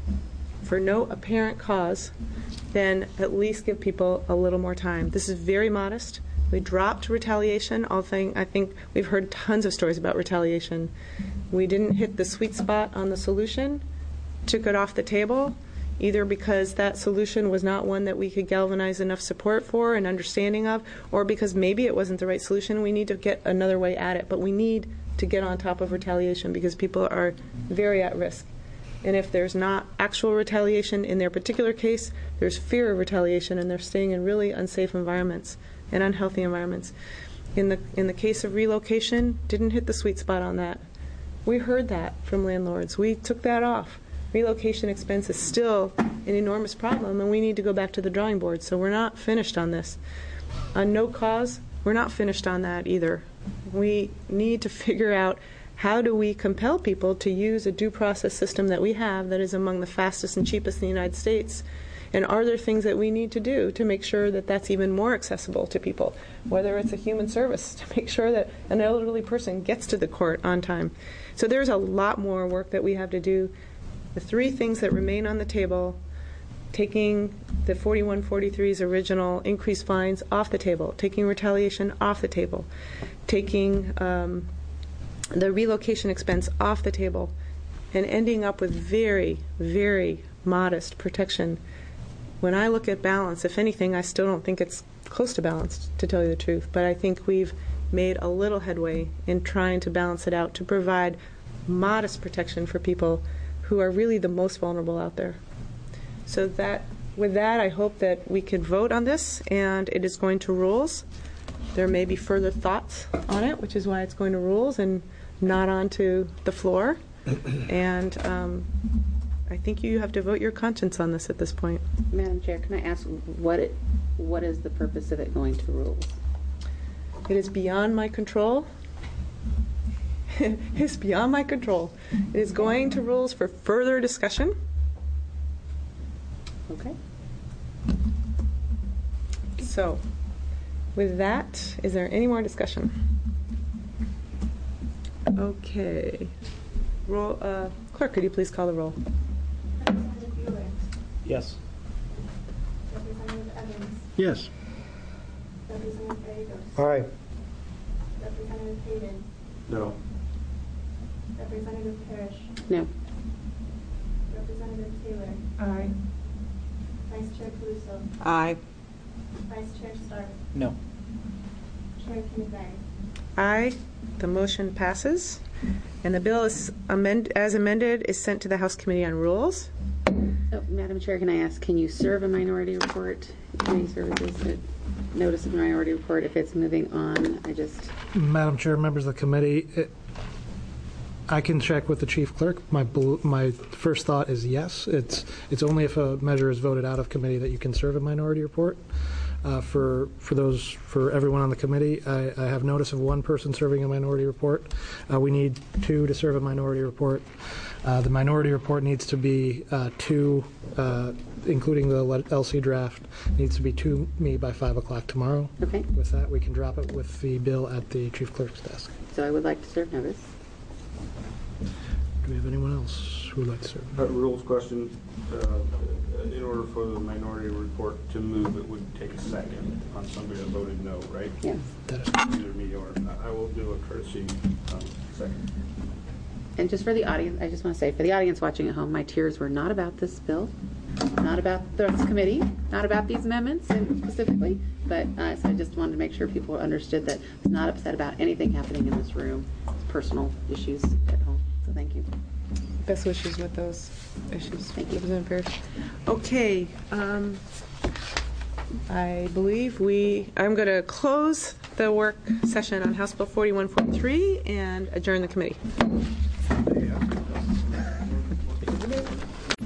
for no apparent cause, then at least give people a little more time. This is very modest. We dropped retaliation. All thing, I think we've heard tons of stories about retaliation. We didn't hit the sweet spot on the solution, took it off the table, either because that solution was not one that we could galvanize enough support for and understanding of, or because maybe it wasn't the right solution. We need to get another way at it. But we need to get on top of retaliation because people are very at risk. And if there's not actual retaliation in their particular case, there's fear of retaliation, and they're staying in really unsafe environments and unhealthy environments. In the in the case of relocation, didn't hit the sweet spot on that. We heard that from landlords. We took that off. Relocation expense is still an enormous problem, and we need to go back to the drawing board. So we're not finished on this. On no cause, we're not finished on that either. We need to figure out, how do we compel people to use a due process system that we have that is among the fastest and cheapest in the United States? And are there things that we need to do to make sure that that's even more accessible to people, whether it's a human service, to make sure that an elderly person gets to the court on time? So there's a lot more work that we have to do. The three things that remain on the table, taking the forty-one forty-three's original increased fines off the table, taking retaliation off the table, taking um, the relocation expense off the table, and ending up with very, very modest protection. When I look at balance, if anything, I still don't think it's close to balanced, to tell you the truth. But I think we've made a little headway in trying to balance it out to provide modest protection for people who are really the most vulnerable out there. So that, with that, I hope that we can vote on this, and it is going to rules. There may be further thoughts on it, which is why it's going to rules and not onto the floor. And um, I think you have to vote your conscience on this at this point. Madam Chair, can I ask what it, what is the purpose of it going to rules? It is beyond my control. It is beyond my control. It is going to rules for further discussion. Okay. So, with that, is there any more discussion? Okay. Roll, uh, clerk, could you please call the roll? Representative Bueller. Yes. Representative Evans. Yes. Representative Gallegos. Aye. Representative Hayden. No. Representative Parrish. No. Representative Taylor. Aye. Vice Chair Caluso. Aye. Vice Chair Stark. No. Chair Kinnigar. Aye. The motion passes. And the bill is amend, as amended is sent to the House Committee on Rules. Oh, Madam Chair, can I ask, can you serve a minority report? Community services, a notice of minority report if it's moving on? I just. Madam Chair, members of the committee, it, I can check with the chief clerk. My bel- my first thought is yes. It's it's only if a measure is voted out of committee that you can serve a minority report. Uh, for for those for everyone on the committee, I, I have notice of one person serving a minority report. Uh, we need two to serve a minority report. Uh, the minority report needs to be uh, two, uh, including the L C draft, needs to be to me by five o'clock tomorrow. Okay. With that, we can drop it with the bill at the chief clerk's desk. So I would like to serve notice. Do we have anyone else who would like to serve? Uh, rules question. Uh, in order for the minority report to move, it would take a second on somebody that voted no, right? Yes. That is Either me or I will do a courtesy um, second. And just for the audience, I just want to say, for the audience watching at home, my tears were not about this bill, not about the committee, not about these amendments and specifically, but uh, so I just wanted to make sure people understood that I was not upset about anything happening in this room. It's personal issues at home. So thank you. Best wishes with those issues. Thank you. Representative Parrish. Okay. Um, I believe we, I'm going to close the work session on House Bill forty-one forty-three and adjourn the committee.